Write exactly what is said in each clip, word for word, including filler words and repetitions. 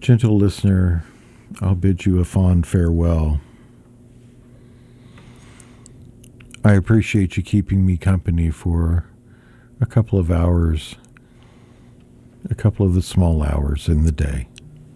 Gentle listener, I'll bid you a fond farewell. I appreciate you keeping me company for a couple of hours, a couple of the small hours in the day.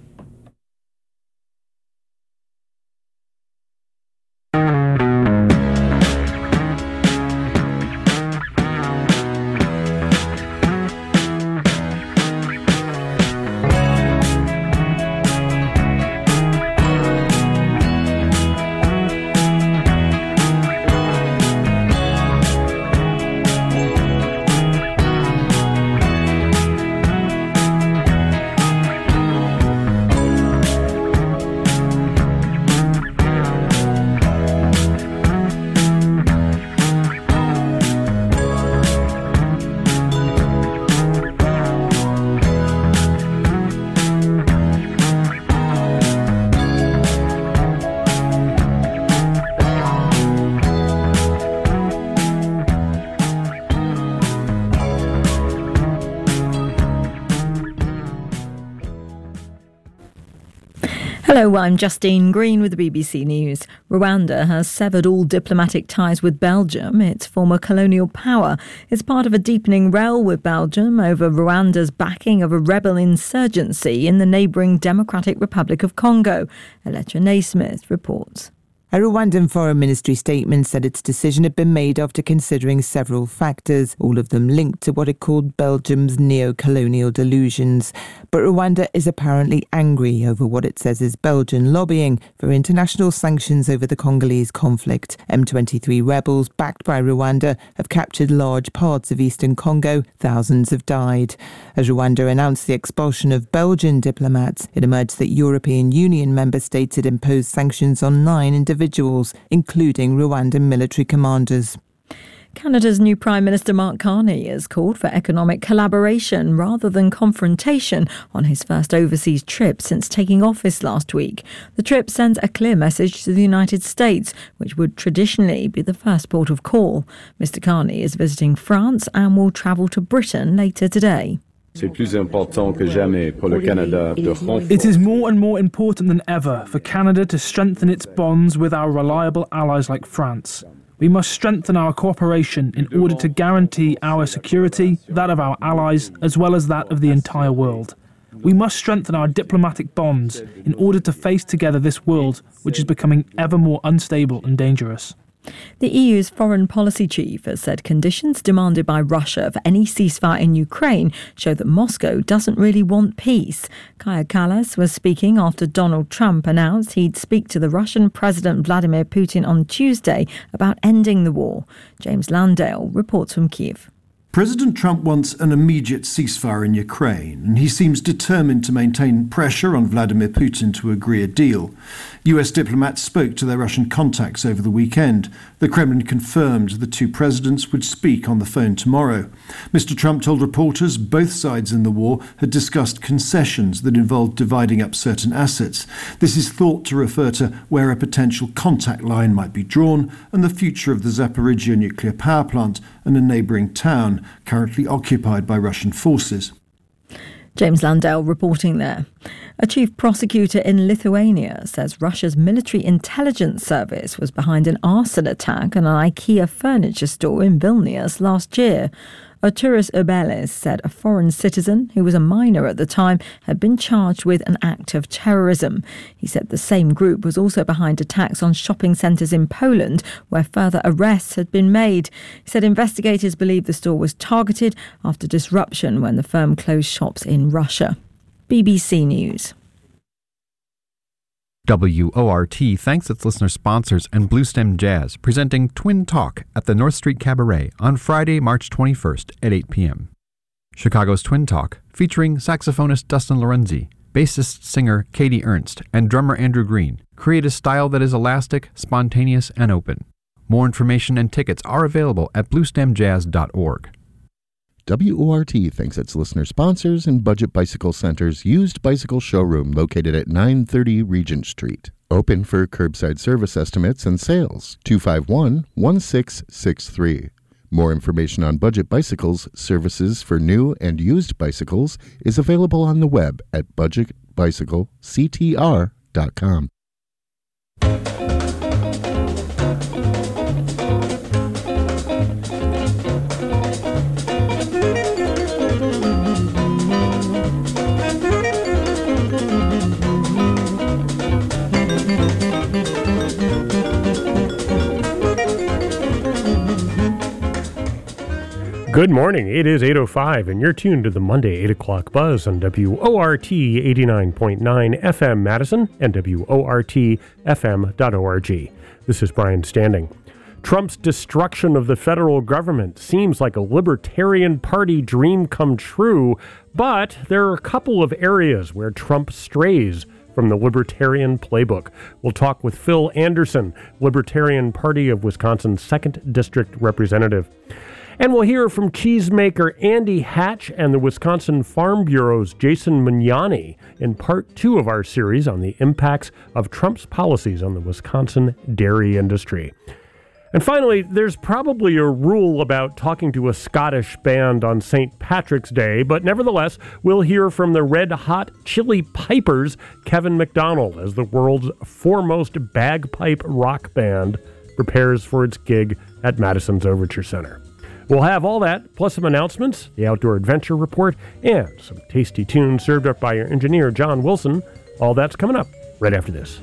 Hello, I'm Justine Green with the B B C News. Rwanda has severed all diplomatic ties with Belgium, its former colonial power. It's part of a deepening row with Belgium over Rwanda's backing of a rebel insurgency in the neighbouring Democratic Republic of Congo. Elettra Naismith reports. A Rwandan Foreign Ministry statement said its decision had been made after considering several factors, all of them linked to what it called Belgium's neo-colonial delusions. But Rwanda is apparently angry over what it says is Belgian lobbying for international sanctions over the Congolese conflict. M twenty-three rebels, backed by Rwanda, have captured large parts of eastern Congo. Thousands have died. As Rwanda announced the expulsion of Belgian diplomats, it emerged that European Union member states had imposed sanctions on nine individuals. individuals, including Rwandan military commanders. Canada's new Prime Minister Mark Carney has called for economic collaboration rather than confrontation on his first overseas trip since taking office last week. The trip sends a clear message to the United States, which would traditionally be the first port of call. Mister Carney is visiting France and will travel to Britain later today. It is more and more important than ever for Canada to strengthen its bonds with our reliable allies like France. We must strengthen our cooperation in order to guarantee our security, that of our allies, as well as that of the entire world. We must strengthen our diplomatic bonds in order to face together this world, which is becoming ever more unstable and dangerous. The E U's foreign policy chief has said conditions demanded by Russia for any ceasefire in Ukraine show that Moscow doesn't really want peace. Kaja Kallas was speaking after Donald Trump announced he'd speak to the Russian President Vladimir Putin on Tuesday about ending the war. James Landale reports from Kyiv. President Trump wants an immediate ceasefire in Ukraine, and he seems determined to maintain pressure on Vladimir Putin to agree a deal. U S diplomats spoke to their Russian contacts over the weekend. The Kremlin confirmed the two presidents would speak on the phone tomorrow. Mister Trump told reporters both sides in the war had discussed concessions that involved dividing up certain assets. This is thought to refer to where a potential contact line might be drawn and the future of the Zaporizhzhia nuclear power plant and a neighbouring town currently occupied by Russian forces. James Landale reporting there. A chief prosecutor in Lithuania says Russia's military intelligence service was behind an arson attack on an IKEA furniture store in Vilnius last year. Arturas Urbelis said a foreign citizen, who was a minor at the time, had been charged with an act of terrorism. He said the same group was also behind attacks on shopping centres in Poland, where further arrests had been made. He said investigators believe the store was targeted after disruption when the firm closed shops in Russia. B B C News. W O R T thanks its listener sponsors and Bluestem Jazz, presenting Twin Talk at the North Street Cabaret on Friday, March twenty-first at eight p.m. Chicago's Twin Talk, featuring saxophonist Dustin Lorenzi, bassist singer Katie Ernst, and drummer Andrew Green, create a style that is elastic, spontaneous, and open. More information and tickets are available at bluestem jazz dot org. W O R T thanks its listener sponsors and Budget Bicycle Center's used bicycle showroom located at nine thirty Regent Street. Open for curbside service estimates and sales, two five one, one six six three. More information on Budget Bicycles services for new and used bicycles is available on the web at budget bicycle c t r dot com. Good morning. It is eight oh five, and you're tuned to the Monday eight o'clock Buzz on W O R T eighty-nine point nine F M Madison and W O R T F M dot org. This is Brian Standing. Trump's destruction of the federal government seems like a Libertarian Party dream come true, but there are a couple of areas where Trump strays from the Libertarian playbook. We'll talk with Phil Anderson, Libertarian Party of Wisconsin's second District Representative. And we'll hear from cheesemaker Andy Hatch and the Wisconsin Farm Bureau's Jason Mignani in part two of our series on the impacts of Trump's policies on the Wisconsin dairy industry. And finally, there's probably a rule about talking to a Scottish band on Saint Patrick's Day, but nevertheless, we'll hear from the Red Hot Chili Pipers' Kevin McDonald as the world's foremost bagpipe rock band prepares for its gig at Madison's Overture Center. We'll have all that, plus some announcements, the Outdoor Adventure Report, and some tasty tunes served up by our engineer, John Wilson. All that's coming up right after this.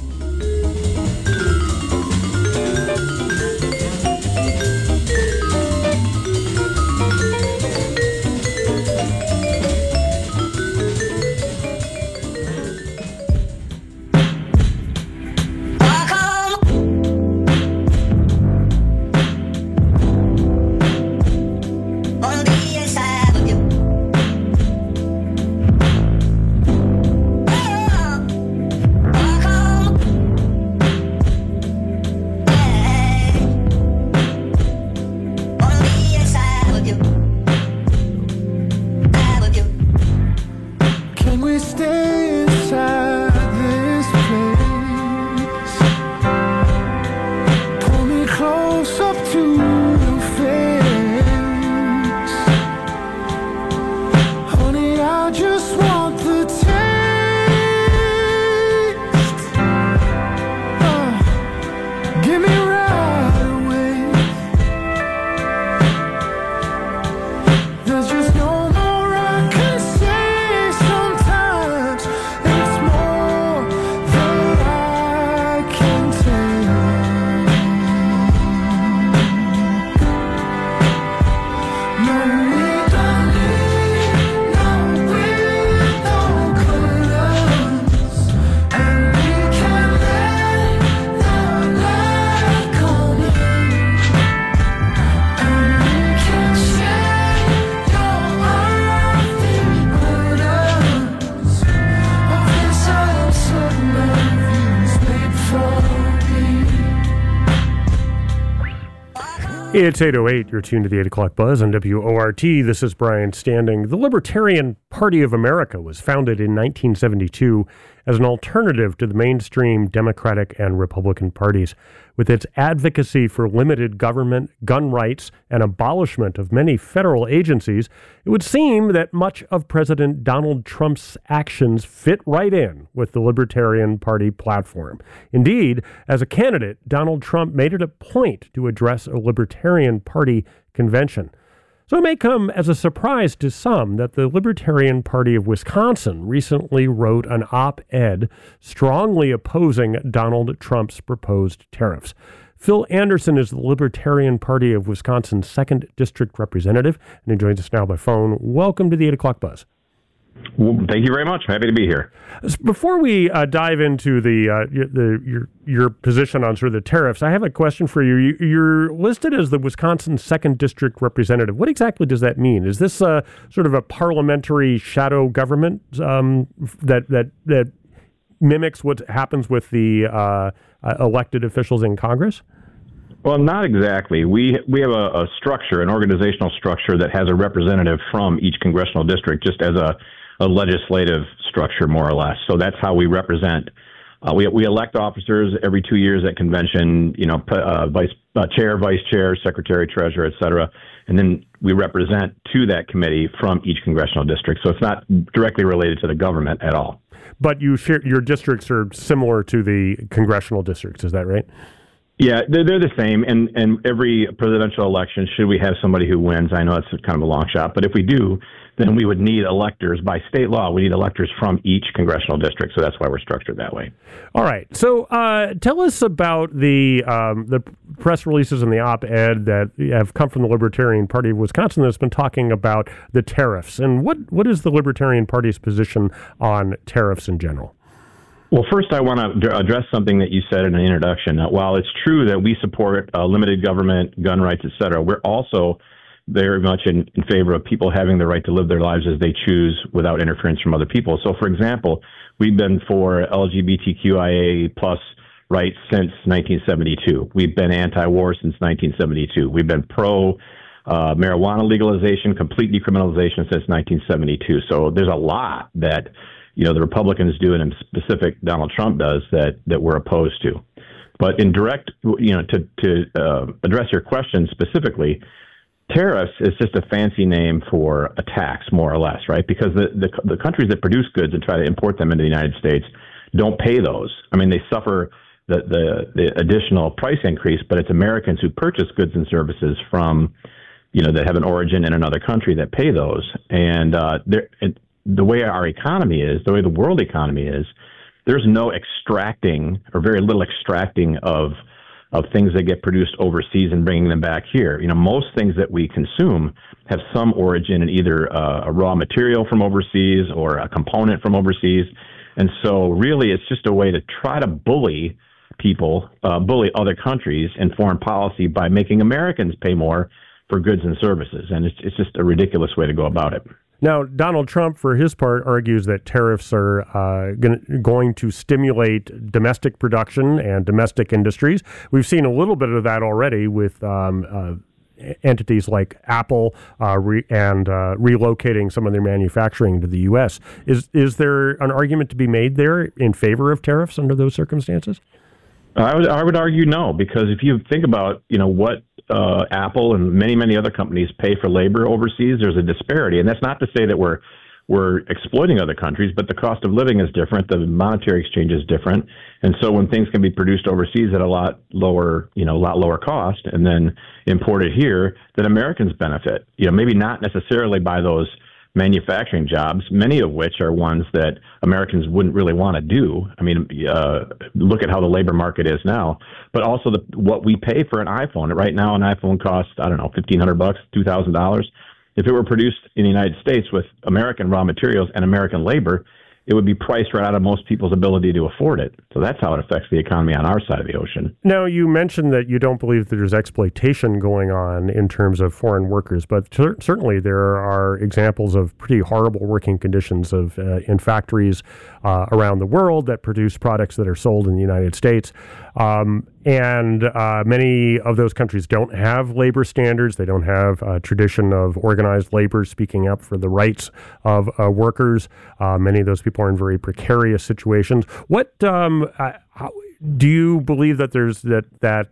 It's eight oh eight. You're tuned to the eight o'clock Buzz on W O R T. This is Brian Standing. The Libertarian Party of America was founded in nineteen seventy-two as an alternative to the mainstream Democratic and Republican parties. With its advocacy for limited government, gun rights, and abolishment of many federal agencies, it would seem that much of President Donald Trump's actions fit right in with the Libertarian Party platform. Indeed, as a candidate, Donald Trump made it a point to address a Libertarian Party convention. So it may come as a surprise to some that the Libertarian Party of Wisconsin recently wrote an op-ed strongly opposing Donald Trump's proposed tariffs. Phil Anderson is the Libertarian Party of Wisconsin's second District Representative, and he joins us now by phone. Welcome to the eight o'clock Buzz. Well, thank you very much. Happy to be here. Before we uh, dive into the, uh, the your your position on sort of the tariffs, I have a question for you. you. You're listed as the Wisconsin second District Representative. What exactly does that mean? Is this uh, sort of a parliamentary shadow government um, that that that mimics what happens with the uh, uh, elected officials in Congress? Well, not exactly. We we have a, a structure, an organizational structure that has a representative from each congressional district, just as a, a legislative structure, more or less. So that's how we represent Uh, we we elect officers every two years at convention. You know, uh, vice uh, chair, vice chair, secretary, treasurer, et cetera. And then we represent to that committee from each congressional district. So it's not directly related to the government at all. But you share, your districts are similar to the congressional districts. Is that right? Yeah, they're, they're the same. And, and every presidential election, should we have somebody who wins, I know it's kind of a long shot, but if we do, then we would need electors by state law. We need electors from each congressional district. So that's why we're structured that way. All right. So uh, tell us about the um, the press releases and the op-ed that have come from the Libertarian Party of Wisconsin that's been talking about the tariffs. And what, what is the Libertarian Party's position on tariffs in general? Well, first, I want to address something that you said in an introduction. While it's true that we support uh, limited government, gun rights, et cetera, we're also very much in, in favor of people having the right to live their lives as they choose without interference from other people. So, for example, we've been for L G B T Q I A plus rights since nineteen seventy-two. We've been anti-war since nineteen seventy-two. We've been pro uh, marijuana legalization, complete decriminalization since nineteen seventy-two. So there's a lot that, you know, the Republicans do, and in specific Donald Trump does, that that we're opposed to. But in direct, you know, to to uh, address your question specifically, tariffs is just a fancy name for a tax, more or less, right? Because the, the the countries that produce goods and try to import them into the United States don't pay those. I mean, they suffer the, the, the additional price increase, but it's Americans who purchase goods and services from, you know, that have an origin in another country that pay those. And uh, the way our economy is, the way the world economy is, there's no extracting or very little extracting of of things that get produced overseas and bringing them back here. You know, most things that we consume have some origin in either uh, a raw material from overseas or a component from overseas. And so really it's just a way to try to bully people, uh, bully other countries in foreign policy by making Americans pay more for goods and services. And it's, it's just a ridiculous way to go about it. Now, Donald Trump, for his part, argues that tariffs are uh, gonna, going to stimulate domestic production and domestic industries. We've seen a little bit of that already with um, uh, entities like Apple uh, re- and uh, relocating some of their manufacturing to the U S. Is is there an argument to be made there in favor of tariffs under those circumstances? I would I would argue no, because if you think about, you know, what uh, Apple and many, many other companies pay for labor overseas, there's a disparity. And that's not to say that we're we're exploiting other countries, but the cost of living is different. The monetary exchange is different. And so when things can be produced overseas at a lot lower, you know, a lot lower cost and then imported here, then Americans benefit. You know, maybe not necessarily by those manufacturing jobs, many of which are ones that Americans wouldn't really want to do. I mean, uh, look at how the labor market is now, but also the, what we pay for an iPhone. Right now, an iPhone costs, I don't know, fifteen hundred bucks, two thousand dollars. If it were produced in the United States with American raw materials and American labor, it would be priced right out of most people's ability to afford it. So that's how it affects the economy on our side of the ocean. Now, you mentioned that you don't believe that there's exploitation going on in terms of foreign workers, but cer- certainly there are examples of pretty horrible working conditions of uh, in factories uh, around the world that produce products that are sold in the United States. Um, and uh, many of those countries don't have labor standards. They don't have a tradition of organized labor speaking up for the rights of uh, workers. Uh, many of those people are in very precarious situations. What um, uh, how, do you believe that there's that that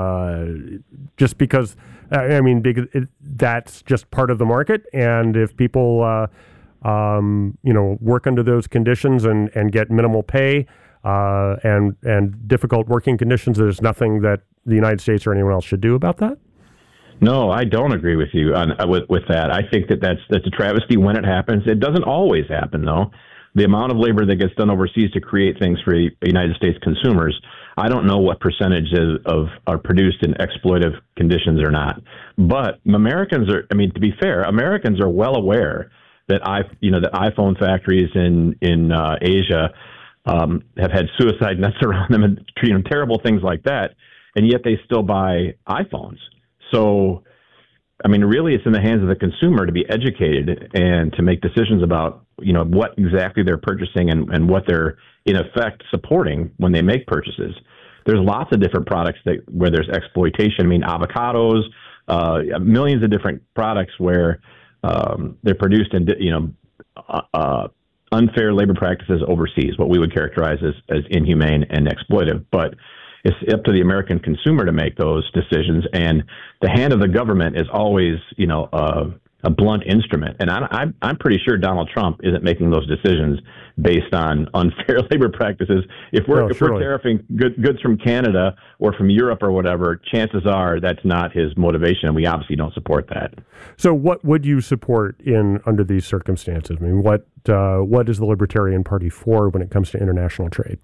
uh, just because uh, I mean because it, that's just part of the market, and if people uh, um, you know work under those conditions and, and get minimal pay uh, and and difficult working conditions, there's nothing that the United States or anyone else should do about that? No, I don't agree with you on uh, with with that. I think that that's that's a travesty when it happens. It doesn't always happen, though. The amount of labor that gets done overseas to create things for United States consumers, I don't know what percentage is, of are produced in exploitive conditions or not. But Americans are, I mean, to be fair, Americans are well aware that I, you know, the iPhone factories in in uh, Asia um, have had suicide nets around them and you know, terrible things like that, and yet they still buy iPhones. So, I mean, really, it's in the hands of the consumer to be educated and to make decisions about, you know, what exactly they're purchasing and, and what they're, in effect, supporting when they make purchases. There's lots of different products that where there's exploitation. I mean, avocados, uh, millions of different products where um, they're produced in, you know, uh, uh, unfair labor practices overseas, what we would characterize as, as inhumane and exploitive. But it's up to the American consumer to make those decisions, and the hand of the government is always, you know, uh, a blunt instrument. And I, I'm, I'm pretty sure Donald Trump isn't making those decisions based on unfair labor practices. If we're, no, if surely. we're tariffing good, goods from Canada or from Europe or whatever, chances are that's not his motivation, and we obviously don't support that. So what would you support in under these circumstances? I mean, what uh, what is the Libertarian Party for when it comes to international trade?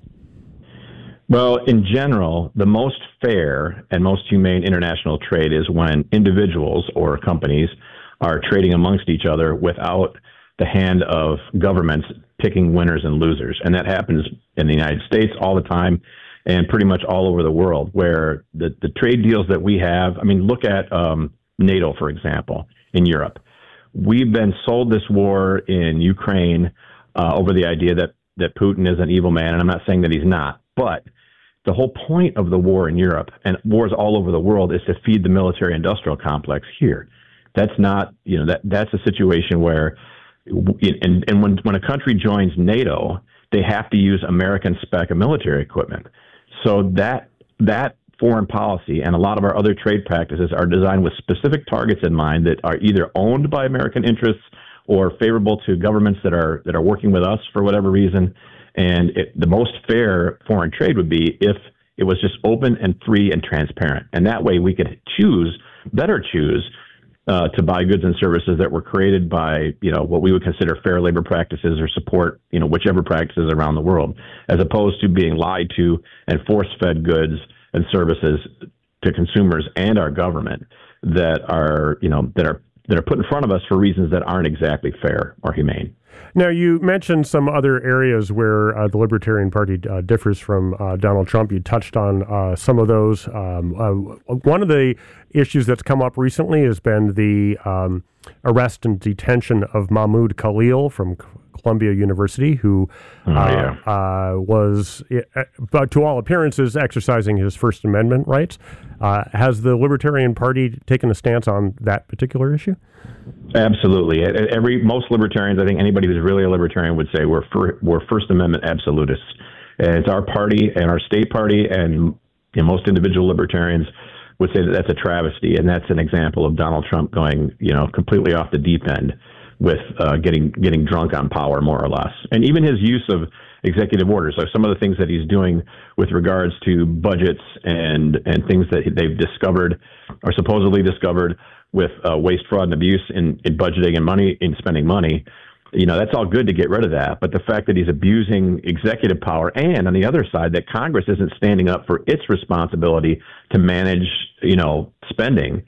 Well, in general, the most fair and most humane international trade is when individuals or companies are trading amongst each other without the hand of governments picking winners and losers. And that happens in the United States all the time and pretty much all over the world, where the, the trade deals that we have, I mean, look at um, NATO, for example, in Europe. We've been sold this war in Ukraine uh, over the idea that, that Putin is an evil man, and I'm not saying that he's not, but the whole point of the war in Europe and wars all over the world is to feed the military-industrial complex here. That's not, you know, that that's a situation where, and, and when, when a country joins NATO, they have to use American spec of military equipment. So that that foreign policy and a lot of our other trade practices are designed with specific targets in mind that are either owned by American interests or favorable to governments that are that are working with us for whatever reason. And it, the most fair foreign trade would be if it was just open and free and transparent. And that way we could choose, better choose, Uh, to buy goods and services that were created by, you know, what we would consider fair labor practices or support, you know, whichever practices around the world, as opposed to being lied to and force-fed goods and services to consumers and our government that are, you know, that are that are put in front of us for reasons that aren't exactly fair or humane. Now, you mentioned some other areas where uh, the Libertarian Party uh, differs from uh, Donald Trump. You touched on uh, some of those. Um, uh, one of the issues that's come up recently has been the um, arrest and detention of Mahmoud Khalil from Columbia University, who oh, uh, yeah. uh, was, uh, but to all appearances, exercising his First Amendment rights. Uh, has the Libertarian Party taken a stance on that particular issue? Absolutely. Every most libertarians, I think anybody who's really a libertarian would say we're for, we're First Amendment absolutists. And it's our party and our state party, and you know, most individual libertarians would say that that's a travesty, and that's an example of Donald Trump going, you know, completely off the deep end with uh, getting getting drunk on power, more or less. And even his use of executive orders, like some of the things that he's doing with regards to budgets and and things that they've discovered or supposedly discovered with uh, waste, fraud, and abuse in, in budgeting and money in spending money. You know, that's all good to get rid of that. But the fact that he's abusing executive power, and on the other side, that Congress isn't standing up for its responsibility to manage, you know, spending,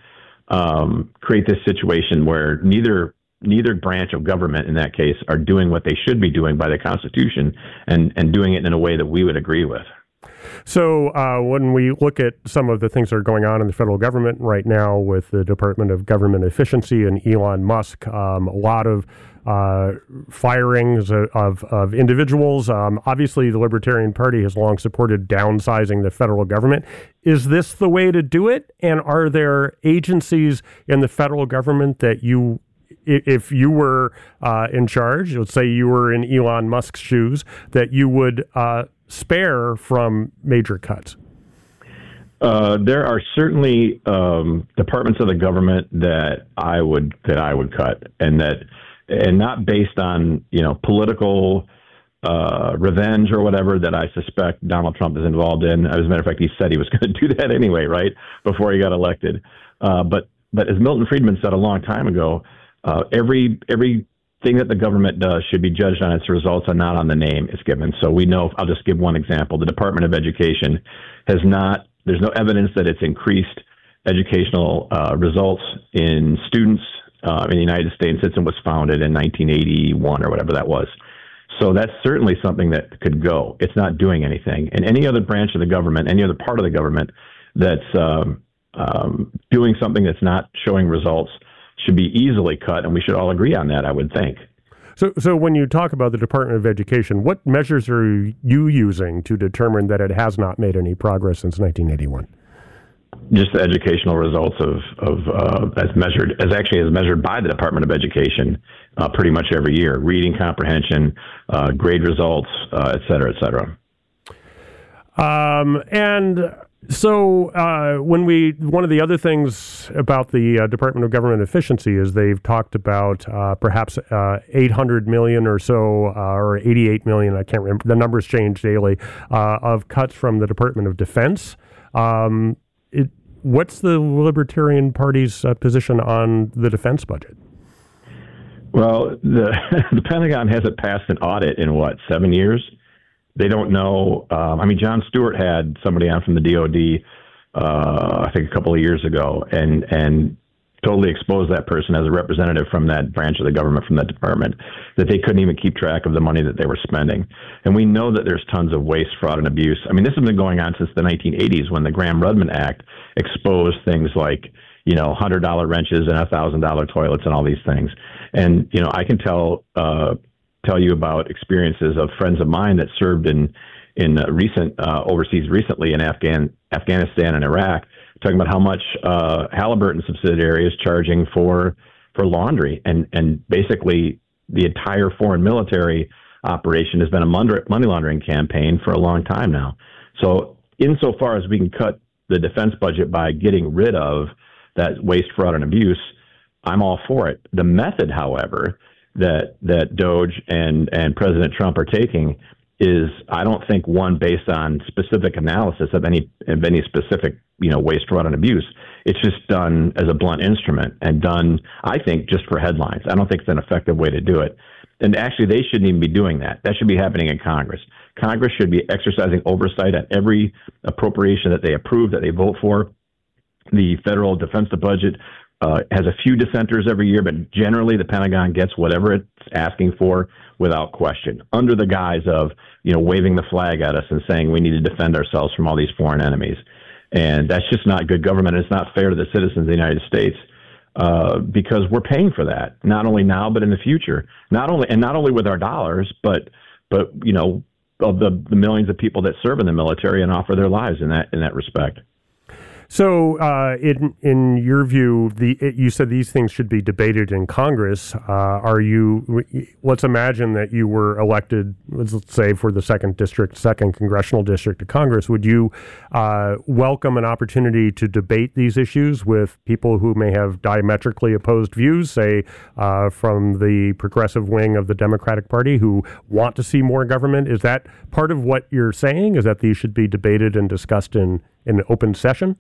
um, create this situation where neither neither branch of government in that case are doing what they should be doing by the Constitution and, and doing it in a way that we would agree with. So uh, when we look at some of the things that are going on in the federal government right now with the Department of Government Efficiency and Elon Musk, um, a lot of uh, firings of, of individuals. Um, obviously, the Libertarian Party has long supported downsizing the federal government. Is this the way to do it? And are there agencies in the federal government that you, if you were uh, in charge, let's say you were in Elon Musk's shoes, that you would uh, spare from major cuts? Uh, there are certainly um, departments of the government that I would that I would cut, and that, and not based on you know political uh, revenge or whatever that I suspect Donald Trump is involved in. As a matter of fact, he said he was going to do that anyway, right before he got elected. Uh, but but as Milton Friedman said a long time ago, uh, every every thing that the government does should be judged on its results and not on the name it's given. So we know. I'll just give one example. The Department of Education has not. There's no evidence that it's increased educational uh, results in students uh, in the United States since it was founded in nineteen eighty-one or whatever that was. So that's certainly something that could go. It's not doing anything. And any other branch of the government, any other part of the government that's um, um, doing something that's not showing results should be easily cut, and we should all agree on that, I would think. So, so when you talk about the Department of Education, what measures are you using to determine that it has not made any progress since nineteen eighty-one? just the educational results of, of uh, as measured, as actually as measured by the Department of Education uh, pretty much every year, reading comprehension, uh, grade results, uh, et cetera, et cetera. Um, and so uh, when we, one of the other things about the uh, Department of Government Efficiency is they've talked about uh, perhaps uh, eight hundred million or so, uh, or eighty-eight million, I can't remember, the numbers change daily, uh, of cuts from the Department of Defense. Um, it, what's the Libertarian Party's uh, position on the defense budget? Well, the, the Pentagon hasn't passed an audit in, what, seven years? They don't know. Um, I mean, John Stewart had somebody on from the D O D, uh, I think a couple of years ago, and and totally exposed that person as a representative from that branch of the government, from that department, that they couldn't even keep track of the money that they were spending. And we know that there's tons of waste, fraud, and abuse. I mean, this has been going on since the nineteen eighties when the Graham-Rudman Act exposed things like, you know, one hundred dollar wrenches and one thousand dollar toilets and all these things. And, you know, I can tell uh, tell you about experiences of friends of mine that served in in uh, recent uh, overseas recently in Afghan Afghanistan and Iraq, talking about how much uh, Halliburton subsidiary is charging for for laundry, and and basically the entire foreign military operation has been a money laundering campaign for a long time now. So insofar as we can cut the defense budget by getting rid of that waste, fraud, and abuse, I'm all for it. The method, however, that that Doge and and President Trump are taking is, I don't think, one based on specific analysis of any of any specific, you know, waste, fraud, and abuse. It's just done as a blunt instrument and done, I think, just for headlines. I don't think it's an effective way to do it. And actually, they shouldn't even be doing that. That should be happening in Congress. Congress should be exercising oversight on every appropriation that they approve, that they vote for. The federal defense budget uh, has a few dissenters every year, but generally the Pentagon gets whatever it's asking for without question, under the guise of, you know, waving the flag at us and saying we need to defend ourselves from all these foreign enemies. And that's just not good government. It's not fair to the citizens of the United States, uh, because we're paying for that, not only now, but in the future. Not only, and not only with our dollars, but, but, you know, of the, the millions of people that serve in the military and offer their lives in that, in that respect. So, uh, in in your view, the it, you said these things should be debated in Congress. Uh, are you? Let's imagine that you were elected, let's say, for the second district, second congressional district of Congress. Would you uh, welcome an opportunity to debate these issues with people who may have diametrically opposed views, say, uh, from the progressive wing of the Democratic Party, who want to see more government? Is that part of what you're saying? Is that these should be debated and discussed in in an open session?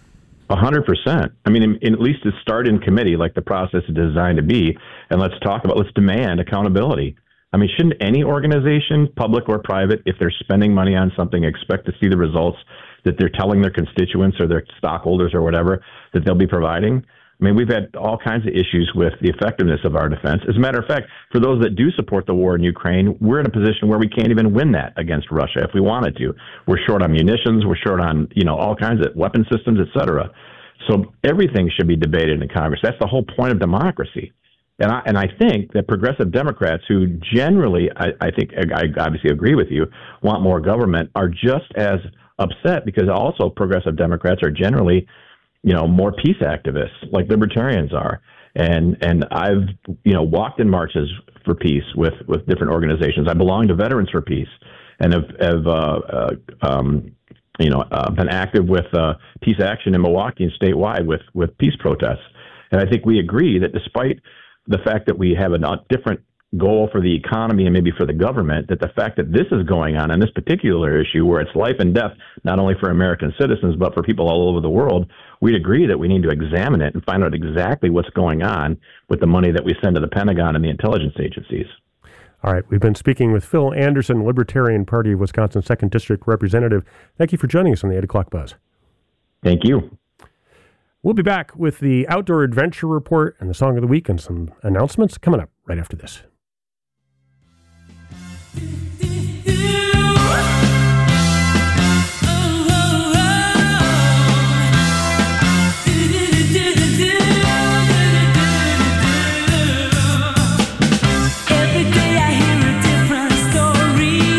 A hundred percent. I mean, in, in, at least to start in committee, like the process is designed to be, and let's talk about, let's demand accountability. I mean, shouldn't any organization, public or private, if they're spending money on something, expect to see the results that they're telling their constituents or their stockholders or whatever that they'll be providing? I mean, we've had all kinds of issues with the effectiveness of our defense. As a matter of fact, for those that do support the war in Ukraine, we're in a position where we can't even win that against Russia if we wanted to. We're short on munitions. We're short on, you know, all kinds of weapon systems, et cetera. So everything should be debated in Congress. That's the whole point of democracy. And I, and I think that progressive Democrats, who generally, I, I think, I obviously agree with you, want more government, are just as upset because also progressive Democrats are generally, you know, more peace activists like libertarians are. And and I've, you know, walked in marches for peace with, with different organizations. I belong to Veterans for Peace and have, have uh, uh, um, you know, uh, been active with uh, Peace Action in Milwaukee and statewide with, with peace protests. And I think we agree that despite the fact that we have a not different goal for the economy and maybe for the government, that the fact that this is going on in this particular issue where it's life and death, not only for American citizens, but for people all over the world, we'd agree that we need to examine it and find out exactly what's going on with the money that we send to the Pentagon and the intelligence agencies. All right. We've been speaking with Phil Anderson, Libertarian Party of Wisconsin second District Representative. Thank you for joining us on the eight o'clock Buzz. Thank you. We'll be back with the Outdoor Adventure Report and the Song of the Week and some announcements coming up right after this.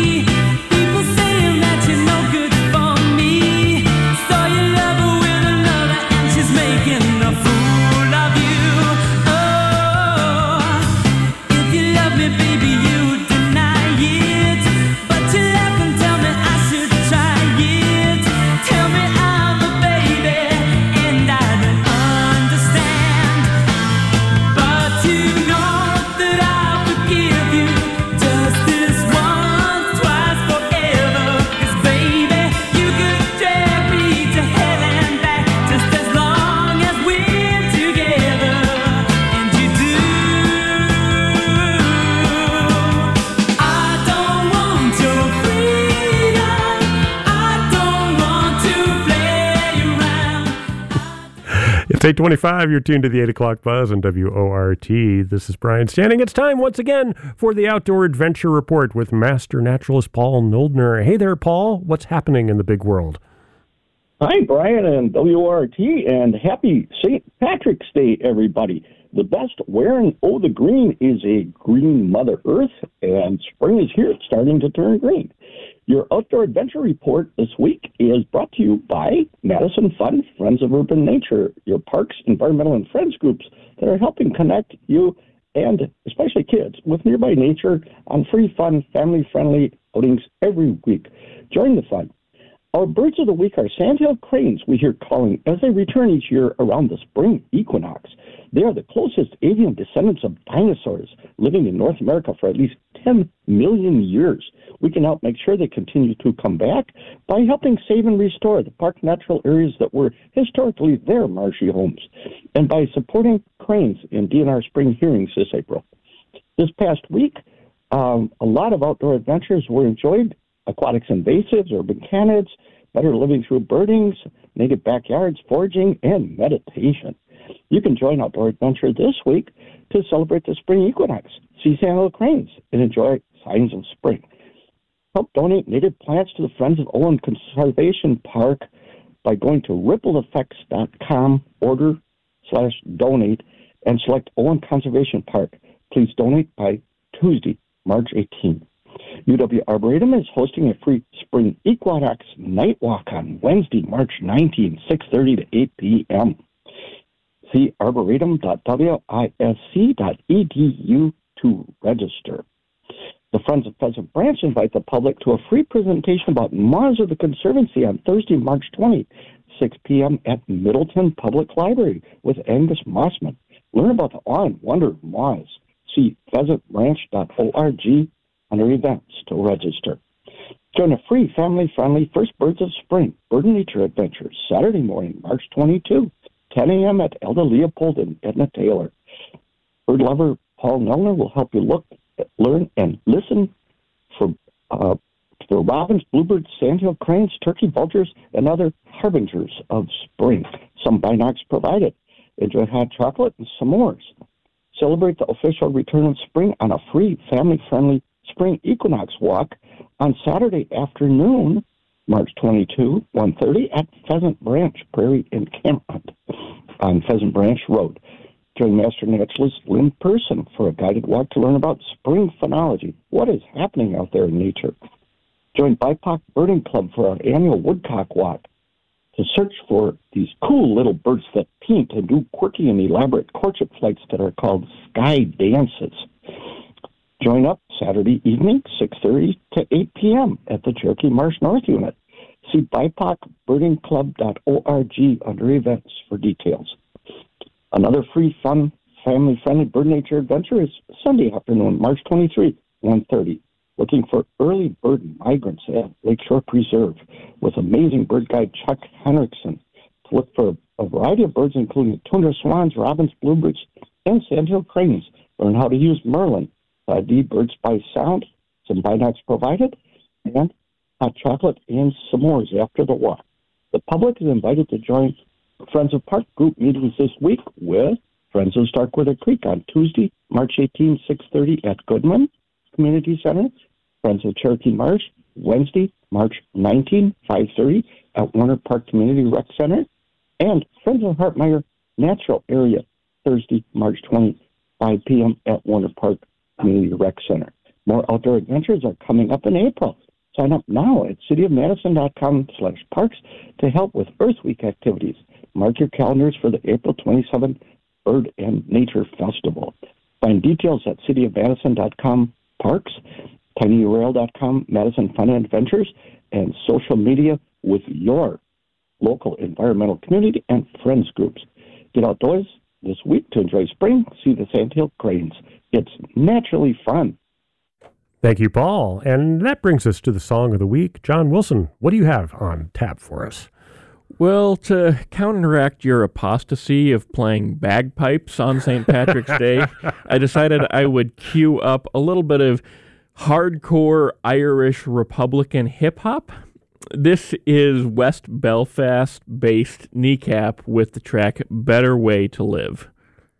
People saying that you're no good for me. Saw you love her with another. It's eight twenty-five. You're tuned to the eight o'clock buzz on W O R T. This is Brian Standing. It's time once again for the Outdoor Adventure Report with Master Naturalist Paul Noldner. Hey there, Paul. What's happening in the big world? Hi, Brian and W O R T, and happy Saint Patrick's Day, everybody. The best wearing oh the green is a green Mother Earth, and spring is here. It's starting to turn green. Your Outdoor Adventure Report this week is brought to you by Madison Fun, Friends of Urban Nature, your parks, environmental, and friends groups that are helping connect you and especially kids with nearby nature on free, fun, family-friendly outings every week. Join the fun. Our birds of the week are sandhill cranes we hear calling as they return each year around the spring equinox. They are the closest avian descendants of dinosaurs, living in North America for at least ten million years. We can help make sure they continue to come back by helping save and restore the park natural areas that were historically their marshy homes, and by supporting cranes in D N R spring hearings this April. This past week, um, a lot of outdoor adventures were enjoyed. Aquatics invasives, urban canids, better living through birdings, native backyards, foraging, and meditation. You can join Outdoor Adventure this week to celebrate the spring equinox, see sandhill cranes, and enjoy signs of spring. Help donate native plants to the Friends of Owen Conservation Park by going to ripple effects dot com, order slash donate, and select Owen Conservation Park. Please donate by Tuesday, March eighteenth. U W Arboretum is hosting a free spring equinox night walk on Wednesday, March nineteenth, six thirty to eight p.m. See arboretum dot wisc dot e d u to register. The Friends of Pheasant Branch invite the public to a free presentation about moths of the Conservancy on Thursday, March twentieth, six p.m. at Middleton Public Library with Angus Mossman. Learn about the awe and wonder of moths. See pheasant branch dot org under events to register. Join a free family-friendly First Birds of Spring Bird and Nature Adventure Saturday morning, March twenty-second, ten a.m. at Elda Leopold and Edna Taylor. Bird lover Paul Noldner will help you look, learn, and listen for uh, for robins, bluebirds, sandhill cranes, turkey vultures, and other harbingers of spring. Some binocs provided. Enjoy hot chocolate and s'mores. Celebrate the official return of spring on a free family-friendly spring equinox walk on Saturday afternoon, March twenty-second, one thirty at Pheasant Branch Prairie Encampment on Pheasant Branch Road. Join Master Naturalist Lynn Person for a guided walk to learn about spring phenology. What is happening out there in nature? Join B I P O C Birding Club for our annual Woodcock Walk to search for these cool little birds that paint and do quirky and elaborate courtship flights that are called sky dances. Join up Saturday evening, six thirty to eight p.m. at the Cherokee Marsh North Unit. See B I P O C birding club dot org under events for details. Another free, fun, family-friendly bird nature adventure is Sunday afternoon, March twenty-third, one thirty. Looking for early bird migrants at Lakeshore Preserve with amazing bird guide Chuck Henriksen to look for a variety of birds, including tundra swans, robins, bluebirds, and sandhill cranes. Learn how to use Merlin. I D birds by sound, some binocs provided, and hot chocolate and s'mores after the walk. The public is invited to join Friends of Park group meetings this week with Friends of Starkweather Creek on Tuesday, March eighteenth, six thirty at Goodman Community Center. Friends of Cherokee Marsh, Wednesday, March nineteenth, five thirty at Warner Park Community Rec Center. And Friends of Hartmeyer Natural Area, Thursday, March twentieth, five p.m. at Warner Park Community Rec Center. More outdoor adventures are coming up in April. Sign up now at city of madison dot com slash parks to help with Earth Week activities. Mark your calendars for the April twenty-seventh Bird and Nature Festival. Find details at city of madison dot com parks, tiny U R L dot com, Madison Fun and Adventures, and social media with your local environmental community and friends groups. Get outdoors this week to enjoy spring, see the sandhill cranes. It's naturally fun. Thank you, Paul. And that brings us to the song of the week. John Wilson, what do you have on tap for us? Well, to counteract your apostasy of playing bagpipes on Saint Patrick's Day, I decided I would cue up a little bit of hardcore Irish Republican hip-hop. This is West Belfast-based Kneecap with the track Better Way to Live.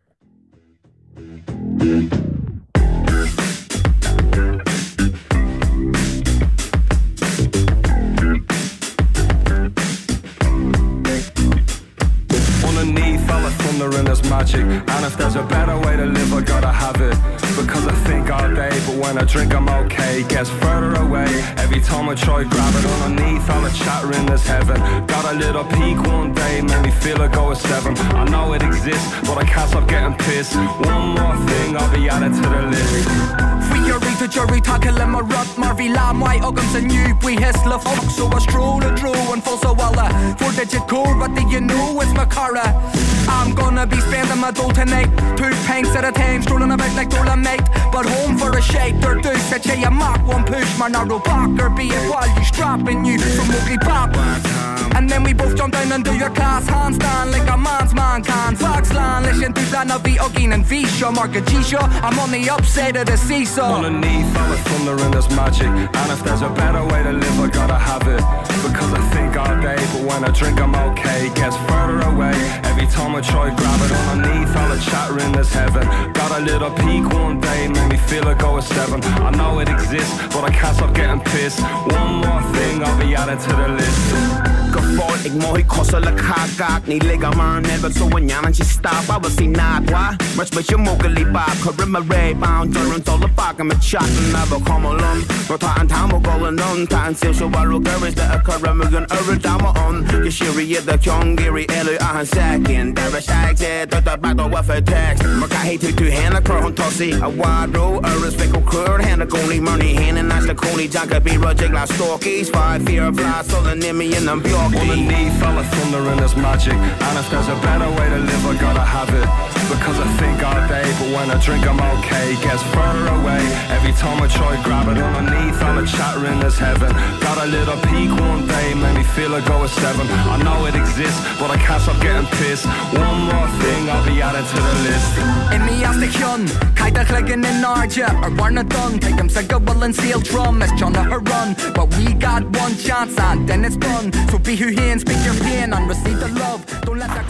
Underneath all the thunder and there's magic, and if there's a better way to live I gotta have it, because I think all day but when I drink I'm okay, gets further away every time I try grab it. Underneath all the chattering there's heaven, got a little peak one day, made me feel like I was seven. I know it exists but I can't stop getting pissed. One more thing I'll be added to the list. Frieri to jury tackle my rut Marvy Lam white Uggams and you we hissla fuck so I stroll a drew and full so walla four digit core but do you know it's my cara. I'm gonna be spending my dough tonight, two pints at a time strolling about like Dolomite, but home for a shake or do such a you mark one push my narrow back or be it while you strapping you from Mowgli Pop. And then we both jump down and do your class handstand like a man's man can. Foxland, listen to that Navi Uggin and Visha Marka Gisha, I'm on the upside of the seesaw. Underneath all the thunder and there's magic, and if there's a better way to live I gotta have it, because I think all day but when I drink I'm okay, gets further away every time I try grab it. Underneath all the chattering there's heaven, got a little peak one day, made me feel like I was seven. I know it exists but I can't stop getting pissed. One more thing I'll be added to the list. Folk ikke må ikke koste eller kakak Ni ligger meget nælder så en hjernen til stop I vil sige natwa Mørk med jeg mukker lige bare Kører med ray bound Døren dollar bakker med chatten Never kommer lund Når tager en tam og går en ond Tager en siv så var du gøres Der er kører med en øre damer on Jeg siger i der kjong Giri eller er han sækken Der er sæk til Der der bag der var for tekst Man kan helt til hende Kører hun tossi A wadro Øres væk og kører Hende goni money Hende næste koni Janka bi rødjek la storkies Five fear fly Så den nemme i en bjørk Underneath all the thunder and there's magic, and if there's a better way to live I gotta have it, because I think all day but when I drink I'm okay, gets further away every time I try grab it. Underneath all the chattering there's heaven, got a little peak one day, made me feel like I was seven. I know it exists but I can't stop getting pissed. One more thing I'll be added to the list. In the Astakun, Kaida Cleggan in Narja or Barna Dun, take them Sega Will and Seal Drum as John her run, but we got one chance and then it's done. So be who here and speak your pain and receive the love. Don't let that.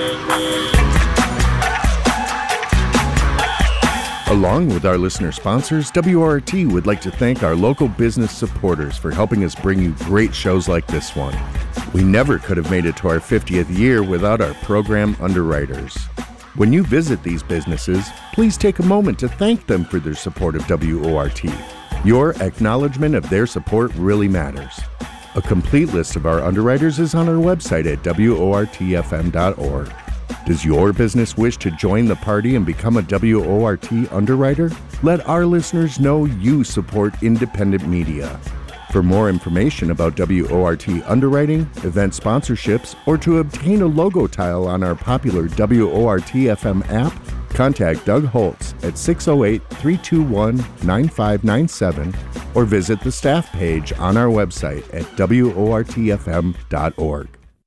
Along with our listener sponsors, W R T would like to thank our local business supporters for helping us bring you great shows like this one. We never could have made it to our fiftieth year without our program underwriters. When you visit these businesses, please take a moment to thank them for their support of W O R T. Your acknowledgement of their support really matters. A complete list of our underwriters is on our website at W O R T F M dot org. Does your business wish to join the party and become a W O R T underwriter? Let our listeners know you support independent media. For more information about W O R T underwriting, event sponsorships, or to obtain a logo tile on our popular W O R T F M app, contact Doug Holtz at six oh eight, three two one, nine five nine seven or visit the staff page on our website at W O R T F M dot org.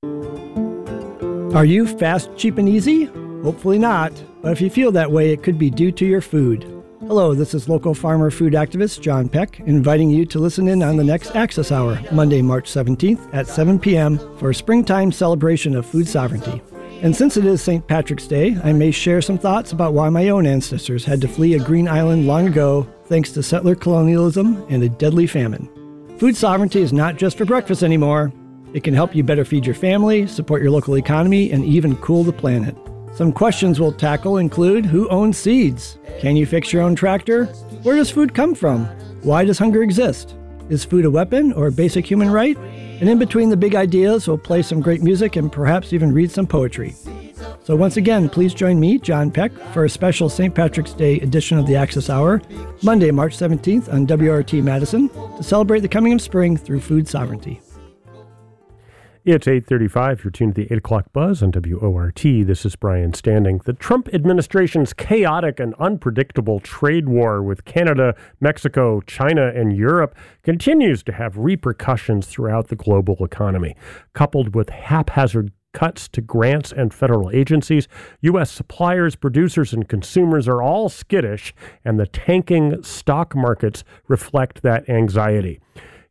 Are you fast, cheap, and easy? Hopefully not, but if you feel that way, it could be due to your food. Hello, this is local farmer food activist John Peck, inviting you to listen in on the next Access Hour, Monday, March seventeenth at seven p.m. for a springtime celebration of food sovereignty. And since it is Saint Patrick's Day, I may share some thoughts about why my own ancestors had to flee a green island long ago thanks to settler colonialism and a deadly famine. Food sovereignty is not just for breakfast anymore. It can help you better feed your family, support your local economy, and even cool the planet. Some questions we'll tackle include who owns seeds? Can you fix your own tractor? Where does food come from? Why does hunger exist? Is food a weapon or a basic human right? And in between the big ideas, we'll play some great music and perhaps even read some poetry. So once again, please join me, John Peck, for a special Saint Patrick's Day edition of the Access Hour, Monday, March seventeenth on W R T Madison, to celebrate the coming of spring through food sovereignty. It's eight thirty-five. You're tuned to the eight o'clock Buzz on W O R T. This is Brian Standing. The Trump administration's chaotic and unpredictable trade war with Canada, Mexico, China, and Europe continues to have repercussions throughout the global economy. Coupled with haphazard cuts to grants and federal agencies, U S suppliers, producers, and consumers are all skittish, and the tanking stock markets reflect that anxiety.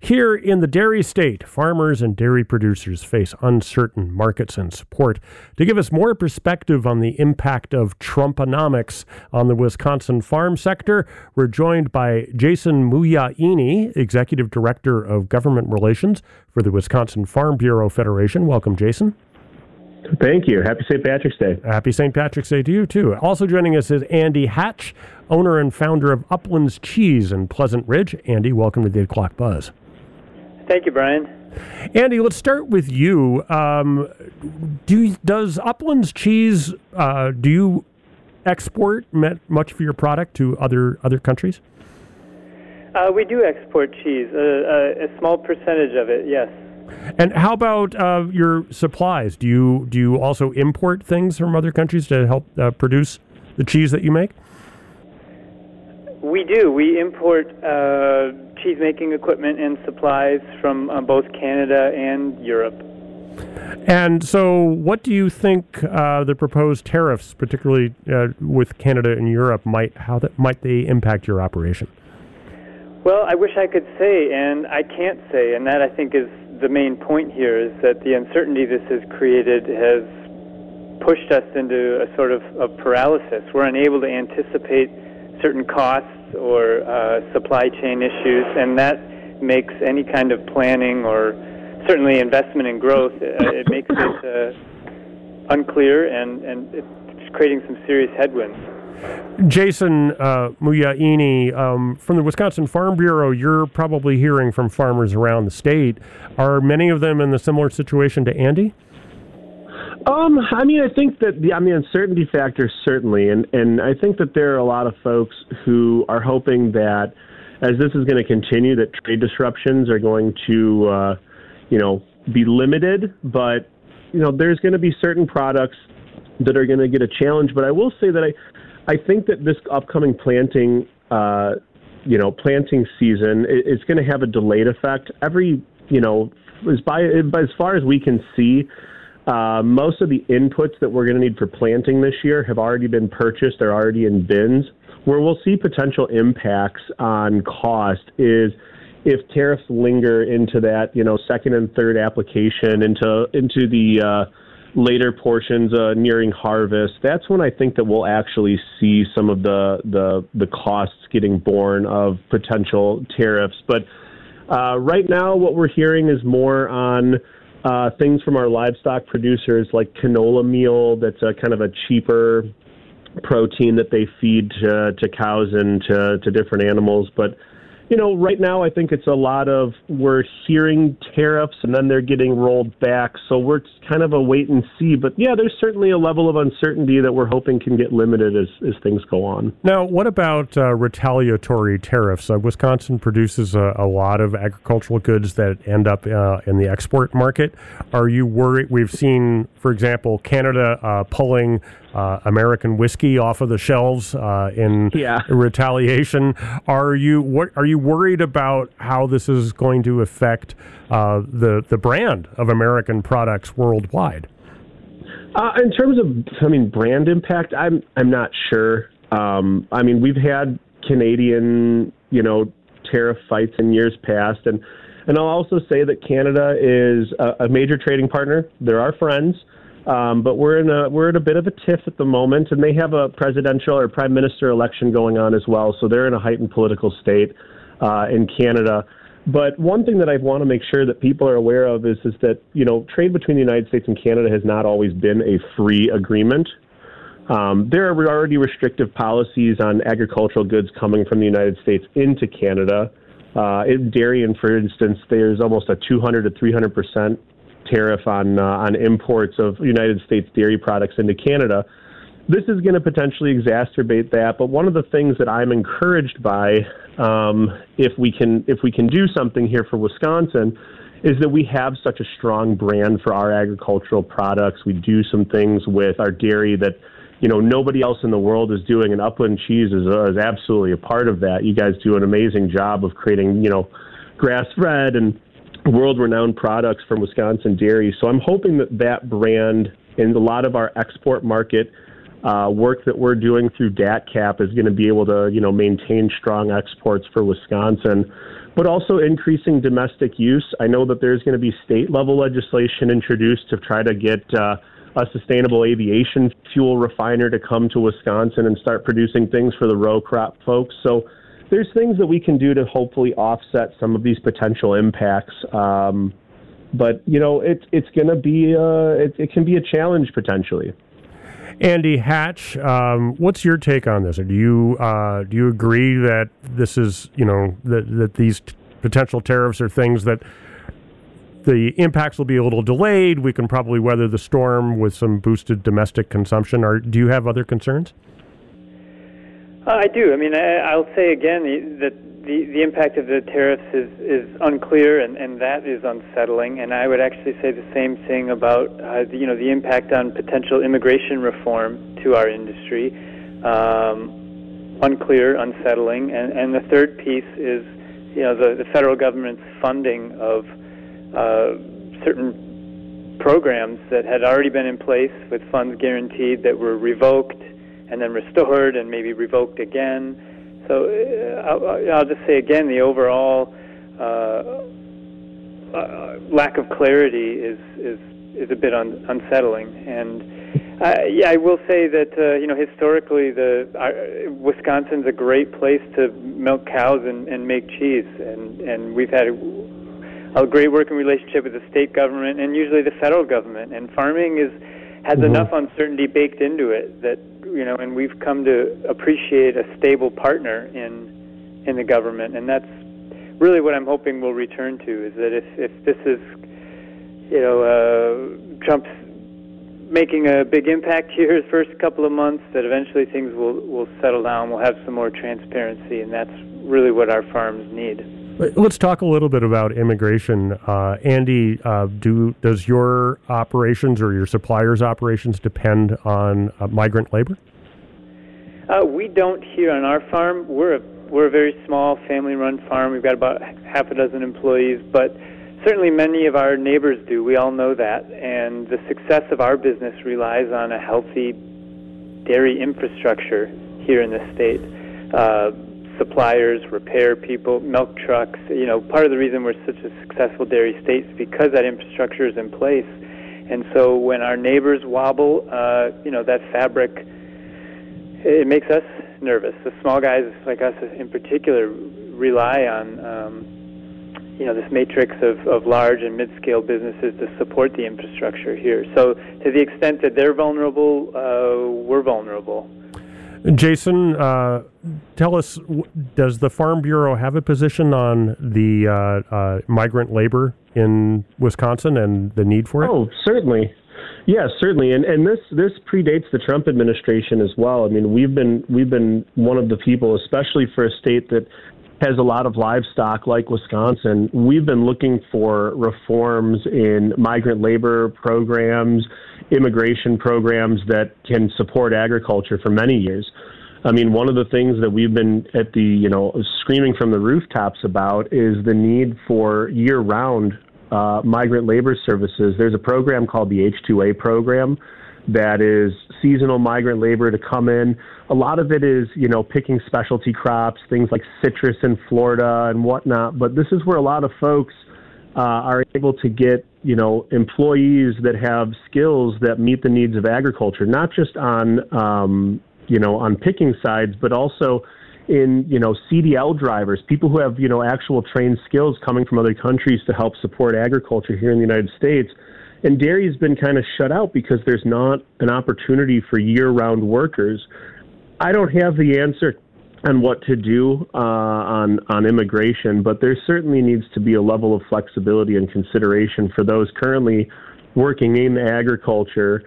Here in the dairy state, farmers and dairy producers face uncertain markets and support. To give us more perspective on the impact of Trumponomics on the Wisconsin farm sector, we're joined by Jason Muyaini, Executive Director of Government Relations for the Wisconsin Farm Bureau Federation. Welcome, Jason. Thank you. Happy Saint Patrick's Day. Happy Saint Patrick's Day to you, too. Also joining us is Andy Hatch, owner and founder of Uplands Cheese in Pleasant Ridge. Andy, welcome to the eight o'clock Buzz. Thank you, Brian. Andy, let's start with you. Um, do does Uplands Cheese, uh, do you export much of your product to other, other countries? Uh, we do export cheese, uh, uh, a small percentage of it, yes. And how about uh, your supplies? Do you do you also import things from other countries to help uh, produce the cheese that you make? We do. We import uh, cheese-making equipment and supplies from uh, both Canada and Europe. And so what do you think uh, the proposed tariffs, particularly uh, with Canada and Europe, might how that might they impact your operation? Well, I wish I could say, and I can't say, and that I think is the main point here, is that the uncertainty this has created has pushed us into a sort of a paralysis. We're unable to anticipate certain costs or uh, supply chain issues, and that makes any kind of planning or certainly investment in growth, uh, it makes it uh, unclear, and, and it's creating some serious headwinds. Jason uh, Muyaini, um, from the Wisconsin Farm Bureau, you're probably hearing from farmers around the state. Are many of them in the similar situation to Andy? Um, I mean, I think that the, on the uncertainty factor, certainly, and, and I think that there are a lot of folks who are hoping that as this is going to continue, that trade disruptions are going to, uh, you know, be limited, but, you know, there's going to be certain products that are going to get a challenge. But I will say that I, I think that this upcoming planting, uh, you know, planting season is going to have a delayed effect. Every, you know, as by as far as we can see, uh, most of the inputs that we're going to need for planting this year have already been purchased. They're already in bins. Where we'll see potential impacts on cost is if tariffs linger into that, you know, second and third application, into into the uh, later portions uh, nearing harvest. That's when I think that we'll actually see some of the the, the costs getting borne of potential tariffs. But uh, right now, what we're hearing is more on uh, things from our livestock producers, like canola meal. That's a kind of a cheaper protein that they feed to, to cows and to, to different animals. But, you know, right now I think it's a lot of, we're hearing tariffs and then they're getting rolled back. So we're kind of a wait and see. But yeah, there's certainly a level of uncertainty that we're hoping can get limited as, as things go on. Now, what about uh, retaliatory tariffs? Uh, Wisconsin produces a, a lot of agricultural goods that end up uh, in the export market. Are you worried? We've seen, for example, Canada uh, pulling Uh, American whiskey off of the shelves uh, in yeah. retaliation. Are you what? Are you worried about how this is going to affect uh, the the brand of American products worldwide? Uh, in terms of, I mean, brand impact, I'm I'm not sure. Um, I mean, we've had Canadian, you know, tariff fights in years past, and and I'll also say that Canada is a, a major trading partner. They're our friends. Um, but we're in a we're in a bit of a tiff at the moment, and they have a presidential or prime minister election going on as well. So they're in a heightened political state uh, in Canada. But one thing that I want to make sure that people are aware of is is that, you know, trade between the United States and Canada has not always been a free agreement. Um, there are already restrictive policies on agricultural goods coming from the United States into Canada. Uh, in dairy, and for instance, there's almost a two hundred to three hundred percent tariff on uh, on imports of United States dairy products into Canada. This is going to potentially exacerbate that. But one of the things that I'm encouraged by, um, if we can if we can do something here for Wisconsin, is that we have such a strong brand for our agricultural products. We do some things with our dairy that, you know, nobody else in the world is doing, and Upland Cheese is, uh, is absolutely a part of that. You guys do an amazing job of creating, you know, grass-fed and world-renowned products from Wisconsin dairy. So I'm hoping that that brand and a lot of our export market uh, work that we're doing through D A T C A P is going to be able to, you know, maintain strong exports for Wisconsin. but also increasing domestic use. I know that there's going to be state-level legislation introduced to try to get uh, a sustainable aviation fuel refiner to come to Wisconsin and start producing things for the row crop folks. So there's things that we can do to hopefully offset some of these potential impacts. Um, but, you know, it, it's going to be, uh, it, it can be a challenge potentially. Andy Hatch, um, what's your take on this? Do you uh, do you agree that this is, you know, that, that these t- potential tariffs are things that the impacts will be a little delayed? We can probably weather the storm with some boosted domestic consumption. Or do you have other concerns? Uh, I do. I mean, I, I'll say again that the, the impact of the tariffs is, is unclear, and, and that is unsettling. And I would actually say the same thing about uh, the, you know the impact on potential immigration reform to our industry. Um, unclear, unsettling. And, and the third piece is you know the, the federal government's funding of uh, certain programs that had already been in place with funds guaranteed that were revoked and then restored and maybe revoked again. So uh, I'll, I'll just say again, the overall uh, uh, lack of clarity is is, is a bit un- unsettling. And uh, yeah, I will say that uh, you know historically, the uh, Wisconsin's a great place to milk cows and, and make cheese, and and we've had a, a great working relationship with the state government and usually the federal government. And farming is has mm-hmm. enough uncertainty baked into it that. You know, and we've come to appreciate a stable partner in in the government, and that's really what I'm hoping we'll return to. Is that if, if this is, you know, uh, Trump's making a big impact here the first couple of months, that eventually things will will settle down. We'll have some more transparency, and that's really what our farms need. Let's talk a little bit about immigration. Uh, Andy, uh, do does your operations or your suppliers' operations depend on uh, migrant labor? Uh, we don't here on our farm. We're a, we're a very small family-run farm. We've got about half a dozen employees, but certainly many of our neighbors do. We all know that, and the success of our business relies on a healthy dairy infrastructure here in the state. Uh, suppliers, repair people, milk trucks. You know, part of the reason we're such a successful dairy state is because that infrastructure is in place. And so when our neighbors wobble, uh, you know, that fabric, it makes us nervous. The small guys like us in particular rely on, um, you know, this matrix of, of large and mid-scale businesses to support the infrastructure here. So to the extent that they're vulnerable, uh, we're vulnerable. Jason, uh, tell us, does the Farm Bureau have a position on the uh, uh, migrant labor in Wisconsin and the need for it? Oh, certainly. Yes, certainly. And and this, this predates the Trump administration as well. I mean, we've been we've been one of the people, especially for a state that has a lot of livestock like Wisconsin, we've been looking for reforms in migrant labor programs, immigration programs that can support agriculture for many years. I mean, one of the things that we've been at the, you know, screaming from the rooftops about is the need for year-round uh, migrant labor services. There's a program called the H two A program that is seasonal migrant labor to come in. A lot of it is, you know, picking specialty crops, things like citrus in Florida and whatnot. But this is where a lot of folks uh, are able to get, you know, employees that have skills that meet the needs of agriculture, not just on, um, you know, on picking sides, but also in, you know, C D L drivers, people who have, you know, actual trained skills coming from other countries to help support agriculture here in the United States. And dairy has been kind of shut out because there's not an opportunity for year-round workers. I don't have the answer on what to do uh, on on immigration, but there certainly needs to be a level of flexibility and consideration for those currently working in agriculture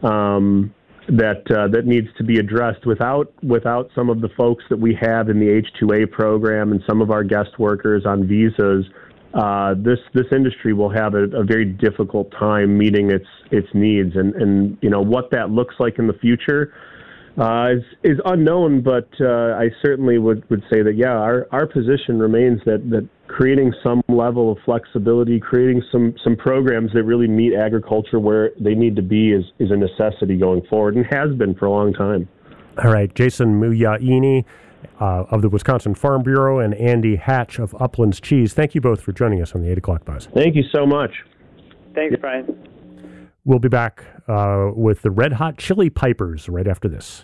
um, that uh, that needs to be addressed. Without without some of the folks that we have in the H two A program and some of our guest workers on visas, uh, this this industry will have a, a very difficult time meeting its its needs. And, and you know what that looks like in the future Uh, is, is unknown, but uh, I certainly would, would say that, yeah, our, our position remains that, that creating some level of flexibility, creating some, some programs that really meet agriculture where they need to be is, is a necessity going forward and has been for a long time. All right, Jason Muyaini, uh, of the Wisconsin Farm Bureau, and Andy Hatch of Uplands Cheese. Thank you both for joining us on the eight o'clock Buzz. Thank you so much. Thanks, Brian. We'll be back uh, with the Red Hot Chili Pipers right after this.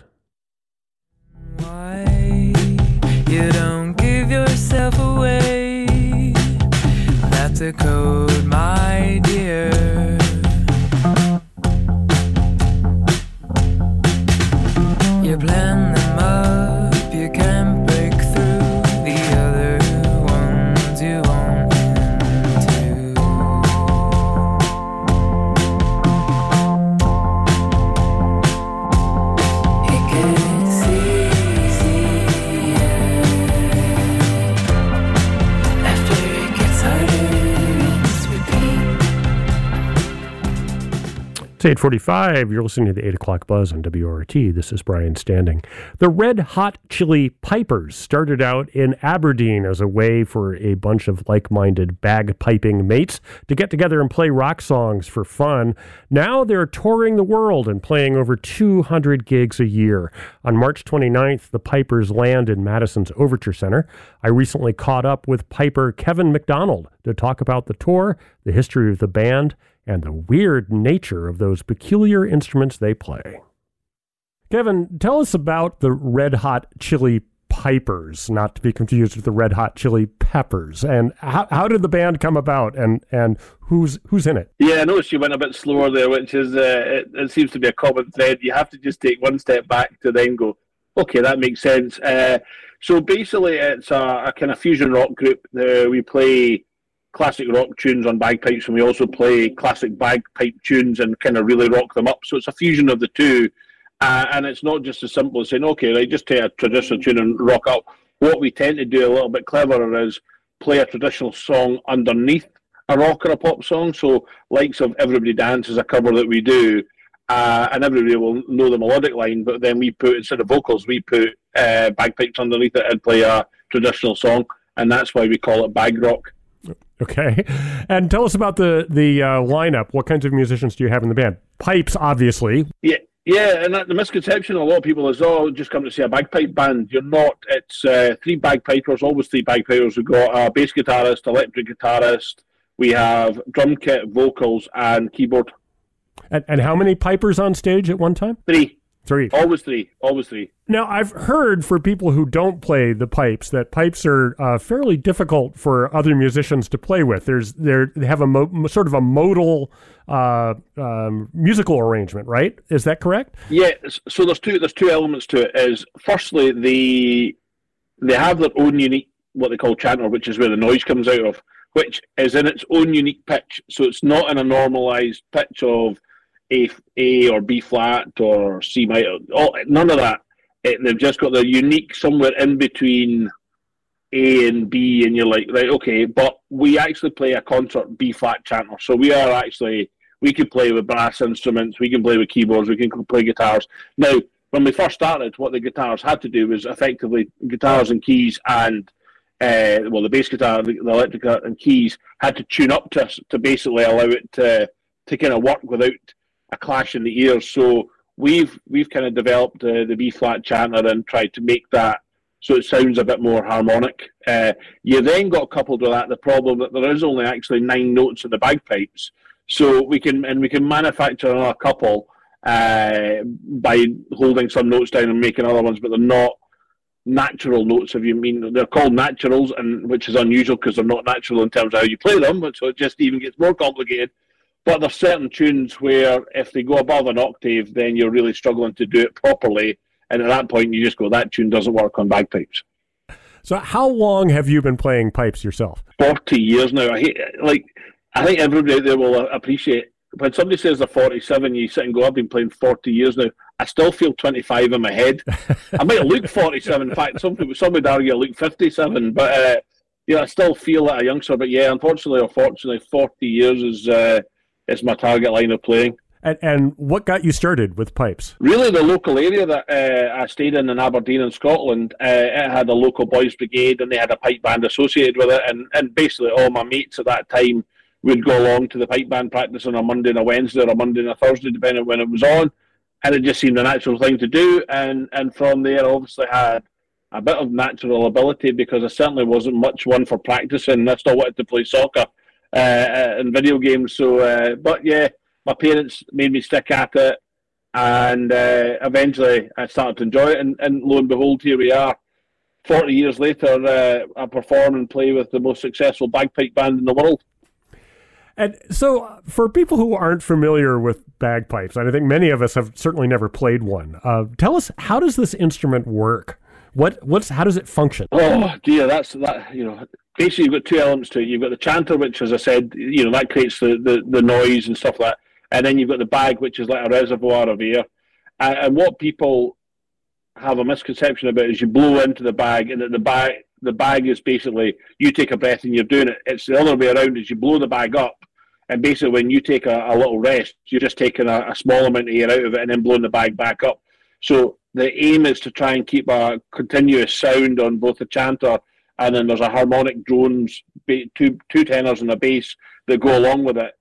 Why you don't give yourself away? That's a code, my dear. You plan them up, you can't break through. The other ones you won't into. It gets easier after it gets harder. Rinse, repeat. It's eight forty-five. You're listening to the eight o'clock Buzz on W R T. This is Brian Standing. The Red Hot Chili Pipers started out in Aberdeen as a way for a bunch of like-minded bagpiping mates to get together and play rock songs for fun. Now they're touring the world and playing over two hundred gigs a year. On March twenty-ninth, the Pipers land in Madison's Overture Center. I recently caught up with Piper Kevin McDonald to talk about the tour, the history of the band, and the weird nature of those peculiar instruments they play. Kevin, tell us about the Red Hot Chili Pipers, not to be confused with the Red Hot Chili Peppers, and how, how did the band come about, and, and who's who's in it? Yeah, I noticed you went a bit slower there, which is, uh, it, it seems to be a common thread. You have to just take one step back to then go, okay, that makes sense. Uh, so basically, it's a, a kind of fusion rock group. Uh, we play classic rock tunes on bagpipes, and we also play classic bagpipe tunes and kind of really rock them up. So it's a fusion of the two, uh, and it's not just as simple as saying, okay, right, just take a traditional tune and rock up. What we tend to do a little bit cleverer is play a traditional song underneath a rock or a pop song. So likes of Everybody Dance is a cover that we do, uh, and everybody will know the melodic line, but then we put, instead of vocals, we put uh, bagpipes underneath it and play a traditional song, and that's why we call it bag rock. Okay. And tell us about the, the uh, lineup. What kinds of musicians do you have in the band? Pipes, obviously. Yeah, yeah, and that, the misconception of a lot of people is, oh, just come to see a bagpipe band. You're not. It's uh, three bagpipers, always three bagpipers. We've got a bass guitarist, electric guitarist. We have drum kit, vocals, and keyboard. And, and how many pipers on stage at one time? Three. Three. Always three. Always three. Now, I've heard for people who don't play the pipes that pipes are uh, fairly difficult for other musicians to play with. There's they're, they have a mo- sort of a modal uh, um, musical arrangement, right? Is that correct? Yeah. So there's two there's two elements to it. Is firstly they they have their own unique what they call chanter, which is where the noise comes out of, which is in its own unique pitch. So it's not in a normalized pitch of A, A or B flat or C minor. All, none of that. It, they've just got the unique somewhere in between A and B, and you're like, right, okay. But we actually play a concert B flat chanter, so we are actually we can play with brass instruments, we can play with keyboards, we can play guitars. Now, when we first started, what the guitars had to do was effectively guitars and keys and uh, well, the bass guitar, the, the electric guitar and keys had to tune up to to basically allow it to to kind of work without a clash in the ears. So we've we've kind of developed uh, the B flat chanter and tried to make that so it sounds a bit more harmonic. Uh, you then got coupled with that the problem that there is only actually nine notes in the bagpipes, so we can and we can manufacture another couple uh, by holding some notes down and making other ones, but they're not natural notes. If you mean they're called naturals, and which is unusual because they're not natural in terms of how you play them, so it just even gets more complicated. But there's certain tunes where if they go above an octave, then you're really struggling to do it properly. And at that point, you just go, that tune doesn't work on bagpipes. So how long have you been playing pipes yourself? forty years now. I hate, like, I think everybody out there will appreciate, when somebody says they're forty-seven, you sit and go, I've been playing forty years now. I still feel twenty-five in my head. I might look forty-seven. In fact, some, people, some would argue I look fifty-seven. But, uh, yeah, I still feel like a youngster. But, yeah, unfortunately or fortunately, forty years is... Uh, It's my target line of playing. And, and what got you started with pipes? Really, the local area that uh, I stayed in in Aberdeen in Scotland, uh, it had a local boys' brigade, and they had a pipe band associated with it. And, and basically, all my mates at that time would go along to the pipe band practice on a Monday and a Wednesday or a Monday and a Thursday, depending on when it was on. And it just seemed a natural thing to do. And and from there, I obviously had a bit of natural ability, because I certainly wasn't much one for practicing. I still wanted to play soccer uh, and video games. So, uh, but yeah, my parents made me stick at it, and uh, eventually I started to enjoy it. And, and lo and behold, here we are, forty years later. Uh, I perform and play with the most successful bagpipe band in the world. And so, for people who aren't familiar with bagpipes, and I think many of us have certainly never played one, uh, tell us, how does this instrument work? What what's how does it function? Oh dear, that's that. You know, basically you've got two elements to it. You've got the chanter, which, as I said, you know, that creates the, the, the noise and stuff like that. And then you've got the bag, which is like a reservoir of air. And, and what people have a misconception about is you blow into the bag, and that the bag the bag is basically you take a breath and you're doing it. It's the other way around. Is you blow the bag up, and basically when you take a, a little rest, you're just taking a, a small amount of air out of it and then blowing the bag back up. So the aim is to try and keep a continuous sound on both the chanter, and then there's a harmonic drones, two two tenors and a bass that go along with it,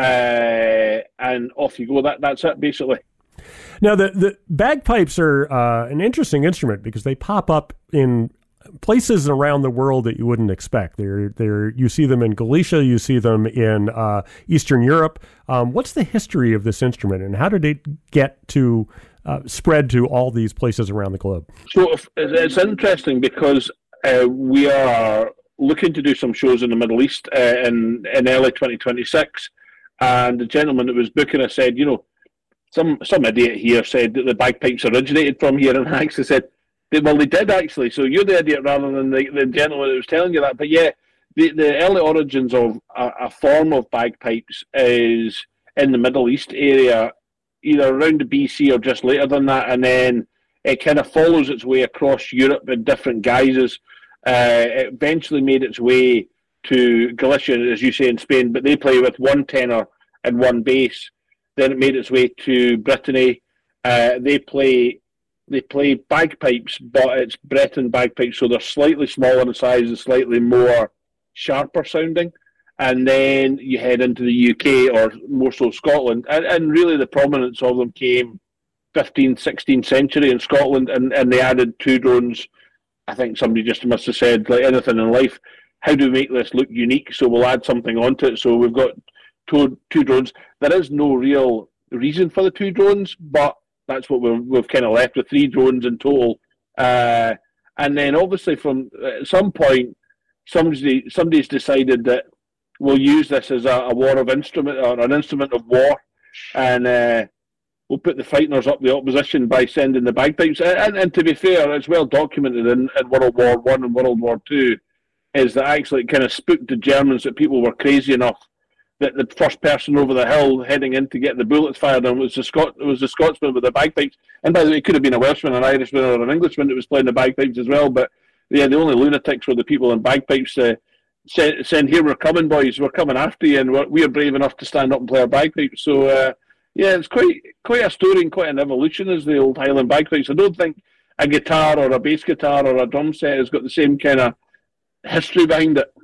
uh, and off you go. That that's it basically. Now the the bagpipes are uh, an interesting instrument because they pop up in places around the world that you wouldn't expect. They're they're you see them in Galicia, you see them in uh, Eastern Europe. Um, what's the history of this instrument, and how did it get to Uh, spread to all these places around the globe? So it's interesting because uh, we are looking to do some shows in the Middle East uh, in, in early twenty twenty-six, and the gentleman that was booking us said, you know, some some idiot here said that the bagpipes originated from here, and I actually said, well, they did actually, so you're the idiot rather than the, the gentleman that was telling you that. But yeah, the, the early origins of a, a form of bagpipes is in the Middle East area, either around the B C or just later than that, and then it kind of follows its way across Europe in different guises. Uh, it eventually made its way to Galicia, as you say, in Spain, but they play with one tenor and one bass. Then it made its way to Brittany. Uh, they play they play bagpipes, but it's Breton bagpipes, so they're slightly smaller in size and slightly more sharper sounding. And then you head into the U K, or more so Scotland. And, and really the prominence of them came fifteenth, sixteenth century in Scotland, and, and they added two drones. I think somebody just must have said, like anything in life, how do we make this look unique? So we'll add something onto it. So we've got two, two drones. There is no real reason for the two drones, but that's what we've, we've kind of left with, three drones in total. Uh, and then obviously from at some point, somebody somebody's decided that we'll use this as a, a war of instrument, or an instrument of war, and uh, we'll put the frighteners up the opposition by sending the bagpipes. And, and to be fair, it's well documented in, in World War One and World War Two, is that actually it kind of spooked the Germans that people were crazy enough that the first person over the hill heading in to get the bullets fired on was the Scot it was the Scotsman with the bagpipes. And by the way, it could have been a Welshman, an Irishman, or an Englishman that was playing the bagpipes as well. But yeah, the only lunatics were the people in bagpipes. Uh, Saying, saying, here we're coming, boys, we're coming after you, and we're, we're brave enough to stand up and play our bagpipes. So, uh, yeah, it's quite quite a story and quite an evolution as the old Highland bagpipes. I don't think a guitar or a bass guitar or a drum set has got the same kind of history behind it.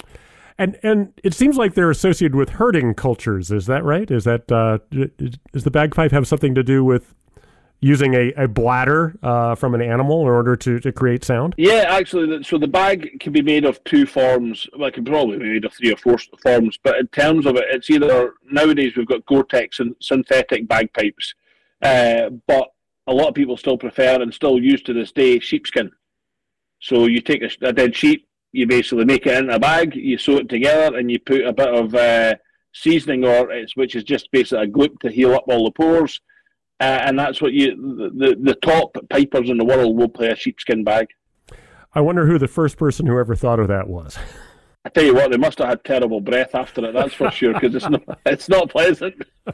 And and it seems like they're associated with herding cultures. Is that right? Is that uh, does the bagpipe have something to do with using a, a bladder uh, from an animal in order to, to create sound? Yeah, actually, so the bag can be made of two forms. Well, it can probably be made of three or four forms, but in terms of it, it's either, nowadays we've got Gore-Tex and synthetic bagpipes, uh, but a lot of people still prefer, and still use to this day, sheepskin. So you take a, a dead sheep, you basically make it in a bag, you sew it together, and you put a bit of uh, seasoning, or it's, which is just basically a gloop to heal up all the pores. Uh, and that's what you, the, the top pipers in the world will play a sheepskin bag. I wonder who the first person who ever thought of that was. I tell you what, they must have had terrible breath after it, that's for sure, because it's not, it's not pleasant.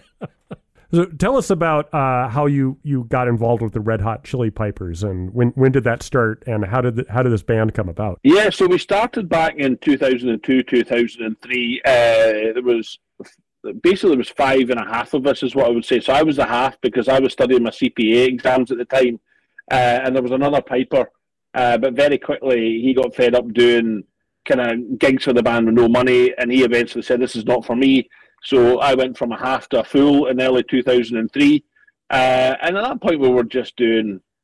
So tell us about uh, how you, you got involved with the Red Hot Chili Pipers, and when when did that start, and how did the, how did this band come about? Yeah, so we started back in two thousand two, two thousand three. Uh, there was basically there was five and a half of us, is what I would say. So I was a half because I was studying my C P A exams at the time, uh, and there was another piper, uh, but very quickly he got fed up doing kind of gigs for the band with no money, and he eventually said, "This is not for me." So I went from a half to a full in early two thousand three, uh, and at that point we were just doing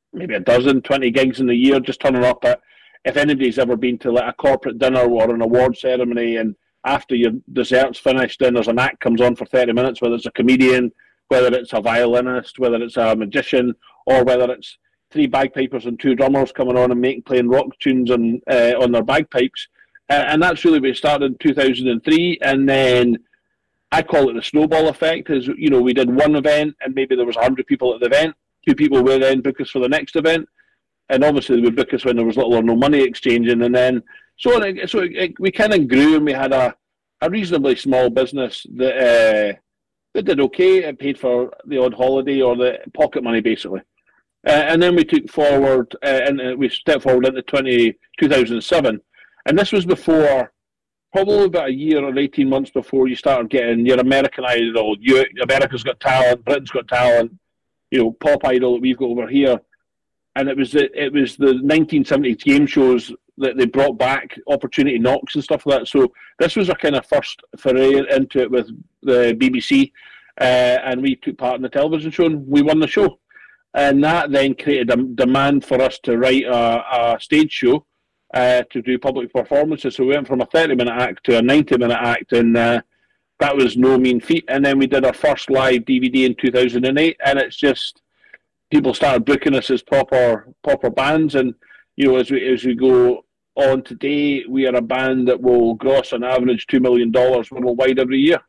maybe a dozen, twenty gigs in the year, just turning up at, if anybody's ever been to like a corporate dinner or an award ceremony, and after your dessert's finished, then there's an act comes on for thirty minutes, whether it's a comedian, whether it's a violinist, whether it's a magician, or whether it's three bagpipers and two drummers coming on and making playing rock tunes on uh, on their bagpipes. Uh, and that's really where it started in two thousand three, and then I call it the snowball effect. Is, you know, we did one event and maybe there was one hundred people at the event. Two people would then book us for the next event, and obviously they would book us when there was little or no money exchanging. And then so it, so it, it, we kind of grew, and we had a, a reasonably small business that uh, that did okay. It paid for the odd holiday or the pocket money, basically. Uh, and then we took forward, uh, and uh, we stepped forward into twenty, two thousand seven, and this was before. Probably about a year or eighteen months before you started getting your American Idol, you, America's Got Talent, Britain's Got Talent, you know, Pop Idol that we've got over here. And it was the, it was the nineteen seventies game shows that they brought back, Opportunity Knocks and stuff like that. So this was our kind of first foray into it with the B B C, uh, and we took part in the television show and we won the show. And that then created a demand for us to write a, a stage show. Uh, to do public performances. So we went from a thirty minute act to a ninety minute act, and uh, that was no mean feat. And then we did our first live D V D in two thousand eight, and it's just people started booking us as proper proper bands. And you know, as we as we go on today, we are a band that will gross on average two million dollars worldwide every year.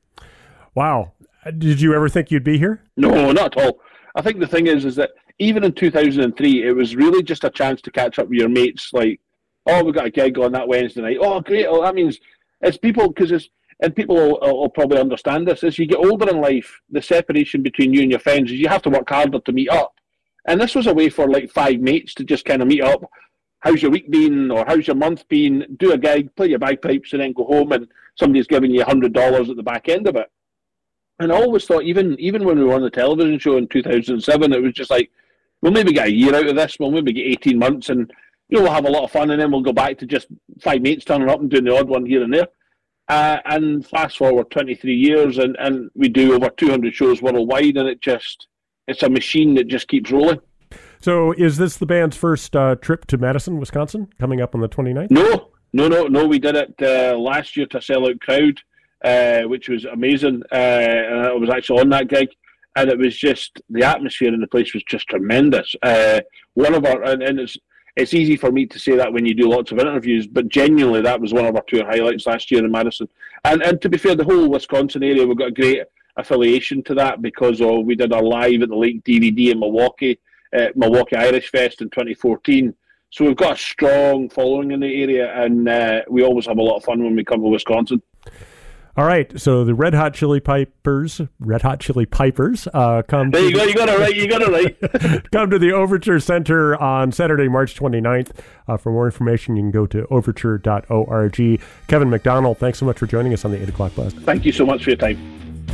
Wow! Did you ever think you'd be here? No, not at all. I think the thing is, is that even in two thousand three, it was really just a chance to catch up with your mates, like, oh, we've got a gig on that Wednesday night. Oh, great. Oh, that means it's people, because it's, and people will, will probably understand this, as you get older in life, the separation between you and your friends is you have to work harder to meet up. And this was a way for like five mates to just kind of meet up. How's your week been? Or how's your month been? Do a gig, play your bagpipes, and then go home, and somebody's giving you one hundred dollars at the back end of it. And I always thought, even even when we were on the television show in two thousand seven, it was just like, we'll maybe get a year out of this, we'll maybe get eighteen months, and you know, we'll have a lot of fun, and then we'll go back to just five mates turning up and doing the odd one here and there. Uh, and fast forward twenty-three years, and, and we do over two hundred shows worldwide, and it just, it's a machine that just keeps rolling. So is this the band's first uh, trip to Madison, Wisconsin, coming up on the twenty-ninth? No, no, no, no. We did it uh, last year to a sellout crowd, uh, which was amazing. Uh, and I was actually on that gig. And it was just, the atmosphere in the place was just tremendous. Uh, one of our, and, and it's, It's easy for me to say that when you do lots of interviews, but genuinely that was one of our tour highlights last year in Madison. And and to be fair, the whole Wisconsin area, we've got a great affiliation to that because of, we did our live at the Lake D V D in Milwaukee, uh, Milwaukee Irish Fest in twenty fourteen. So we've got a strong following in the area, and uh, we always have a lot of fun when we come to Wisconsin. All right, so the Red Hot Chili Pipers, Red Hot Chili Pipers, uh, come. There to you go. You got it right. You got it right. Come to the Overture Center on Saturday, March twenty-ninth. Uh, for more information, you can go to overture dot org. Kevin McDonald, thanks so much for joining us on the eight o'clock buzz. Thank you so much for your time.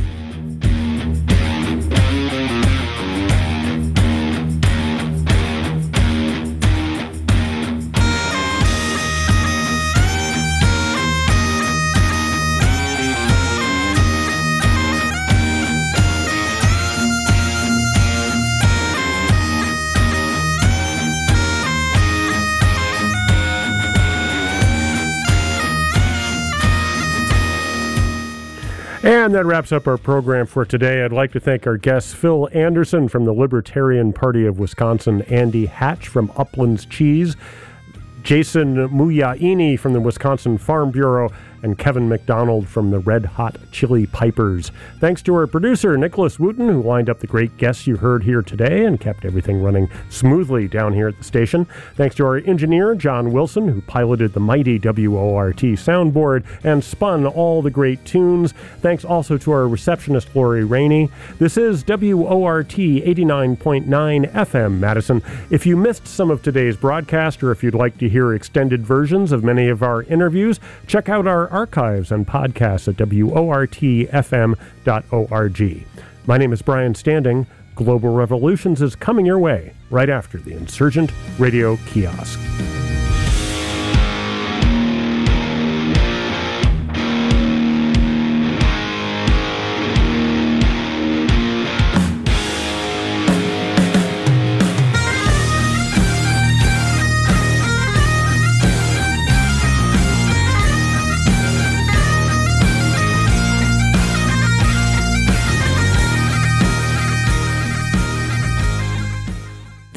And that wraps up our program for today. I'd like to thank our guests, Phil Anderson from the Libertarian Party of Wisconsin, Andy Hatch from Uplands Cheese, Jason Muyaini from the Wisconsin Farm Bureau, and Kevin McDonald from the Red Hot Chili Pipers. Thanks to our producer, Nicholas Wooten, who lined up the great guests you heard here today and kept everything running smoothly down here at the station. Thanks to our engineer, John Wilson, who piloted the mighty W O R T soundboard and spun all the great tunes. Thanks also to our receptionist, Lori Rainey. This is W O R T eighty-nine point nine F M Madison. If you missed some of today's broadcast, or if you'd like to hear extended versions of many of our interviews, check out our archives and podcasts at W O R T F M dot org. My name is Brian Standing. Global Revolutions is coming your way right after the Insurgent Radio Kiosk.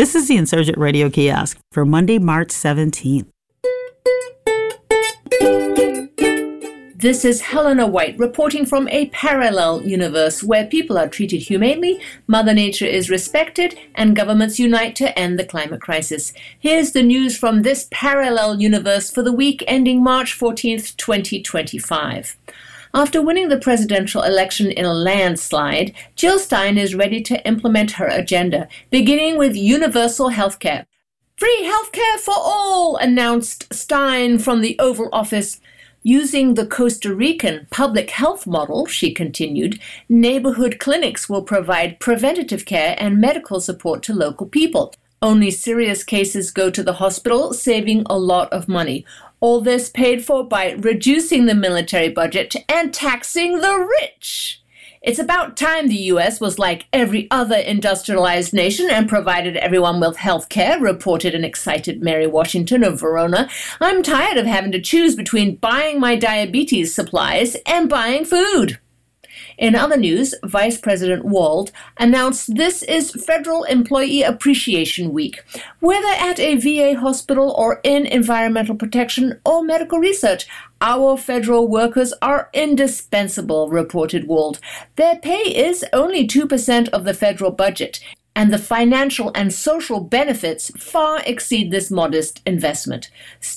This is the Insurgent Radio Kiosk for Monday, March seventeenth. This is Helena White reporting from a parallel universe where people are treated humanely, Mother Nature is respected, and governments unite to end the climate crisis. Here's the news from this parallel universe for the week ending March fourteenth, twenty twenty-five. After winning the presidential election in a landslide, Jill Stein is ready to implement her agenda, beginning with universal health care. Free health care for all, announced Stein from the Oval Office. Using the Costa Rican public health model, she continued, neighborhood clinics will provide preventative care and medical support to local people. Only serious cases go to the hospital, saving a lot of money. All this paid for by reducing the military budget and taxing the rich. It's about time the U S was like every other industrialized nation and provided everyone with health care, reported an excited Mary Washington of Verona. I'm tired of having to choose between buying my diabetes supplies and buying food. In other news, Vice President Wald announced this is Federal Employee Appreciation Week. Whether at a V A hospital or in environmental protection or medical research, our federal workers are indispensable, reported Wald. Their pay is only two percent of the federal budget, and the financial and social benefits far exceed this modest investment.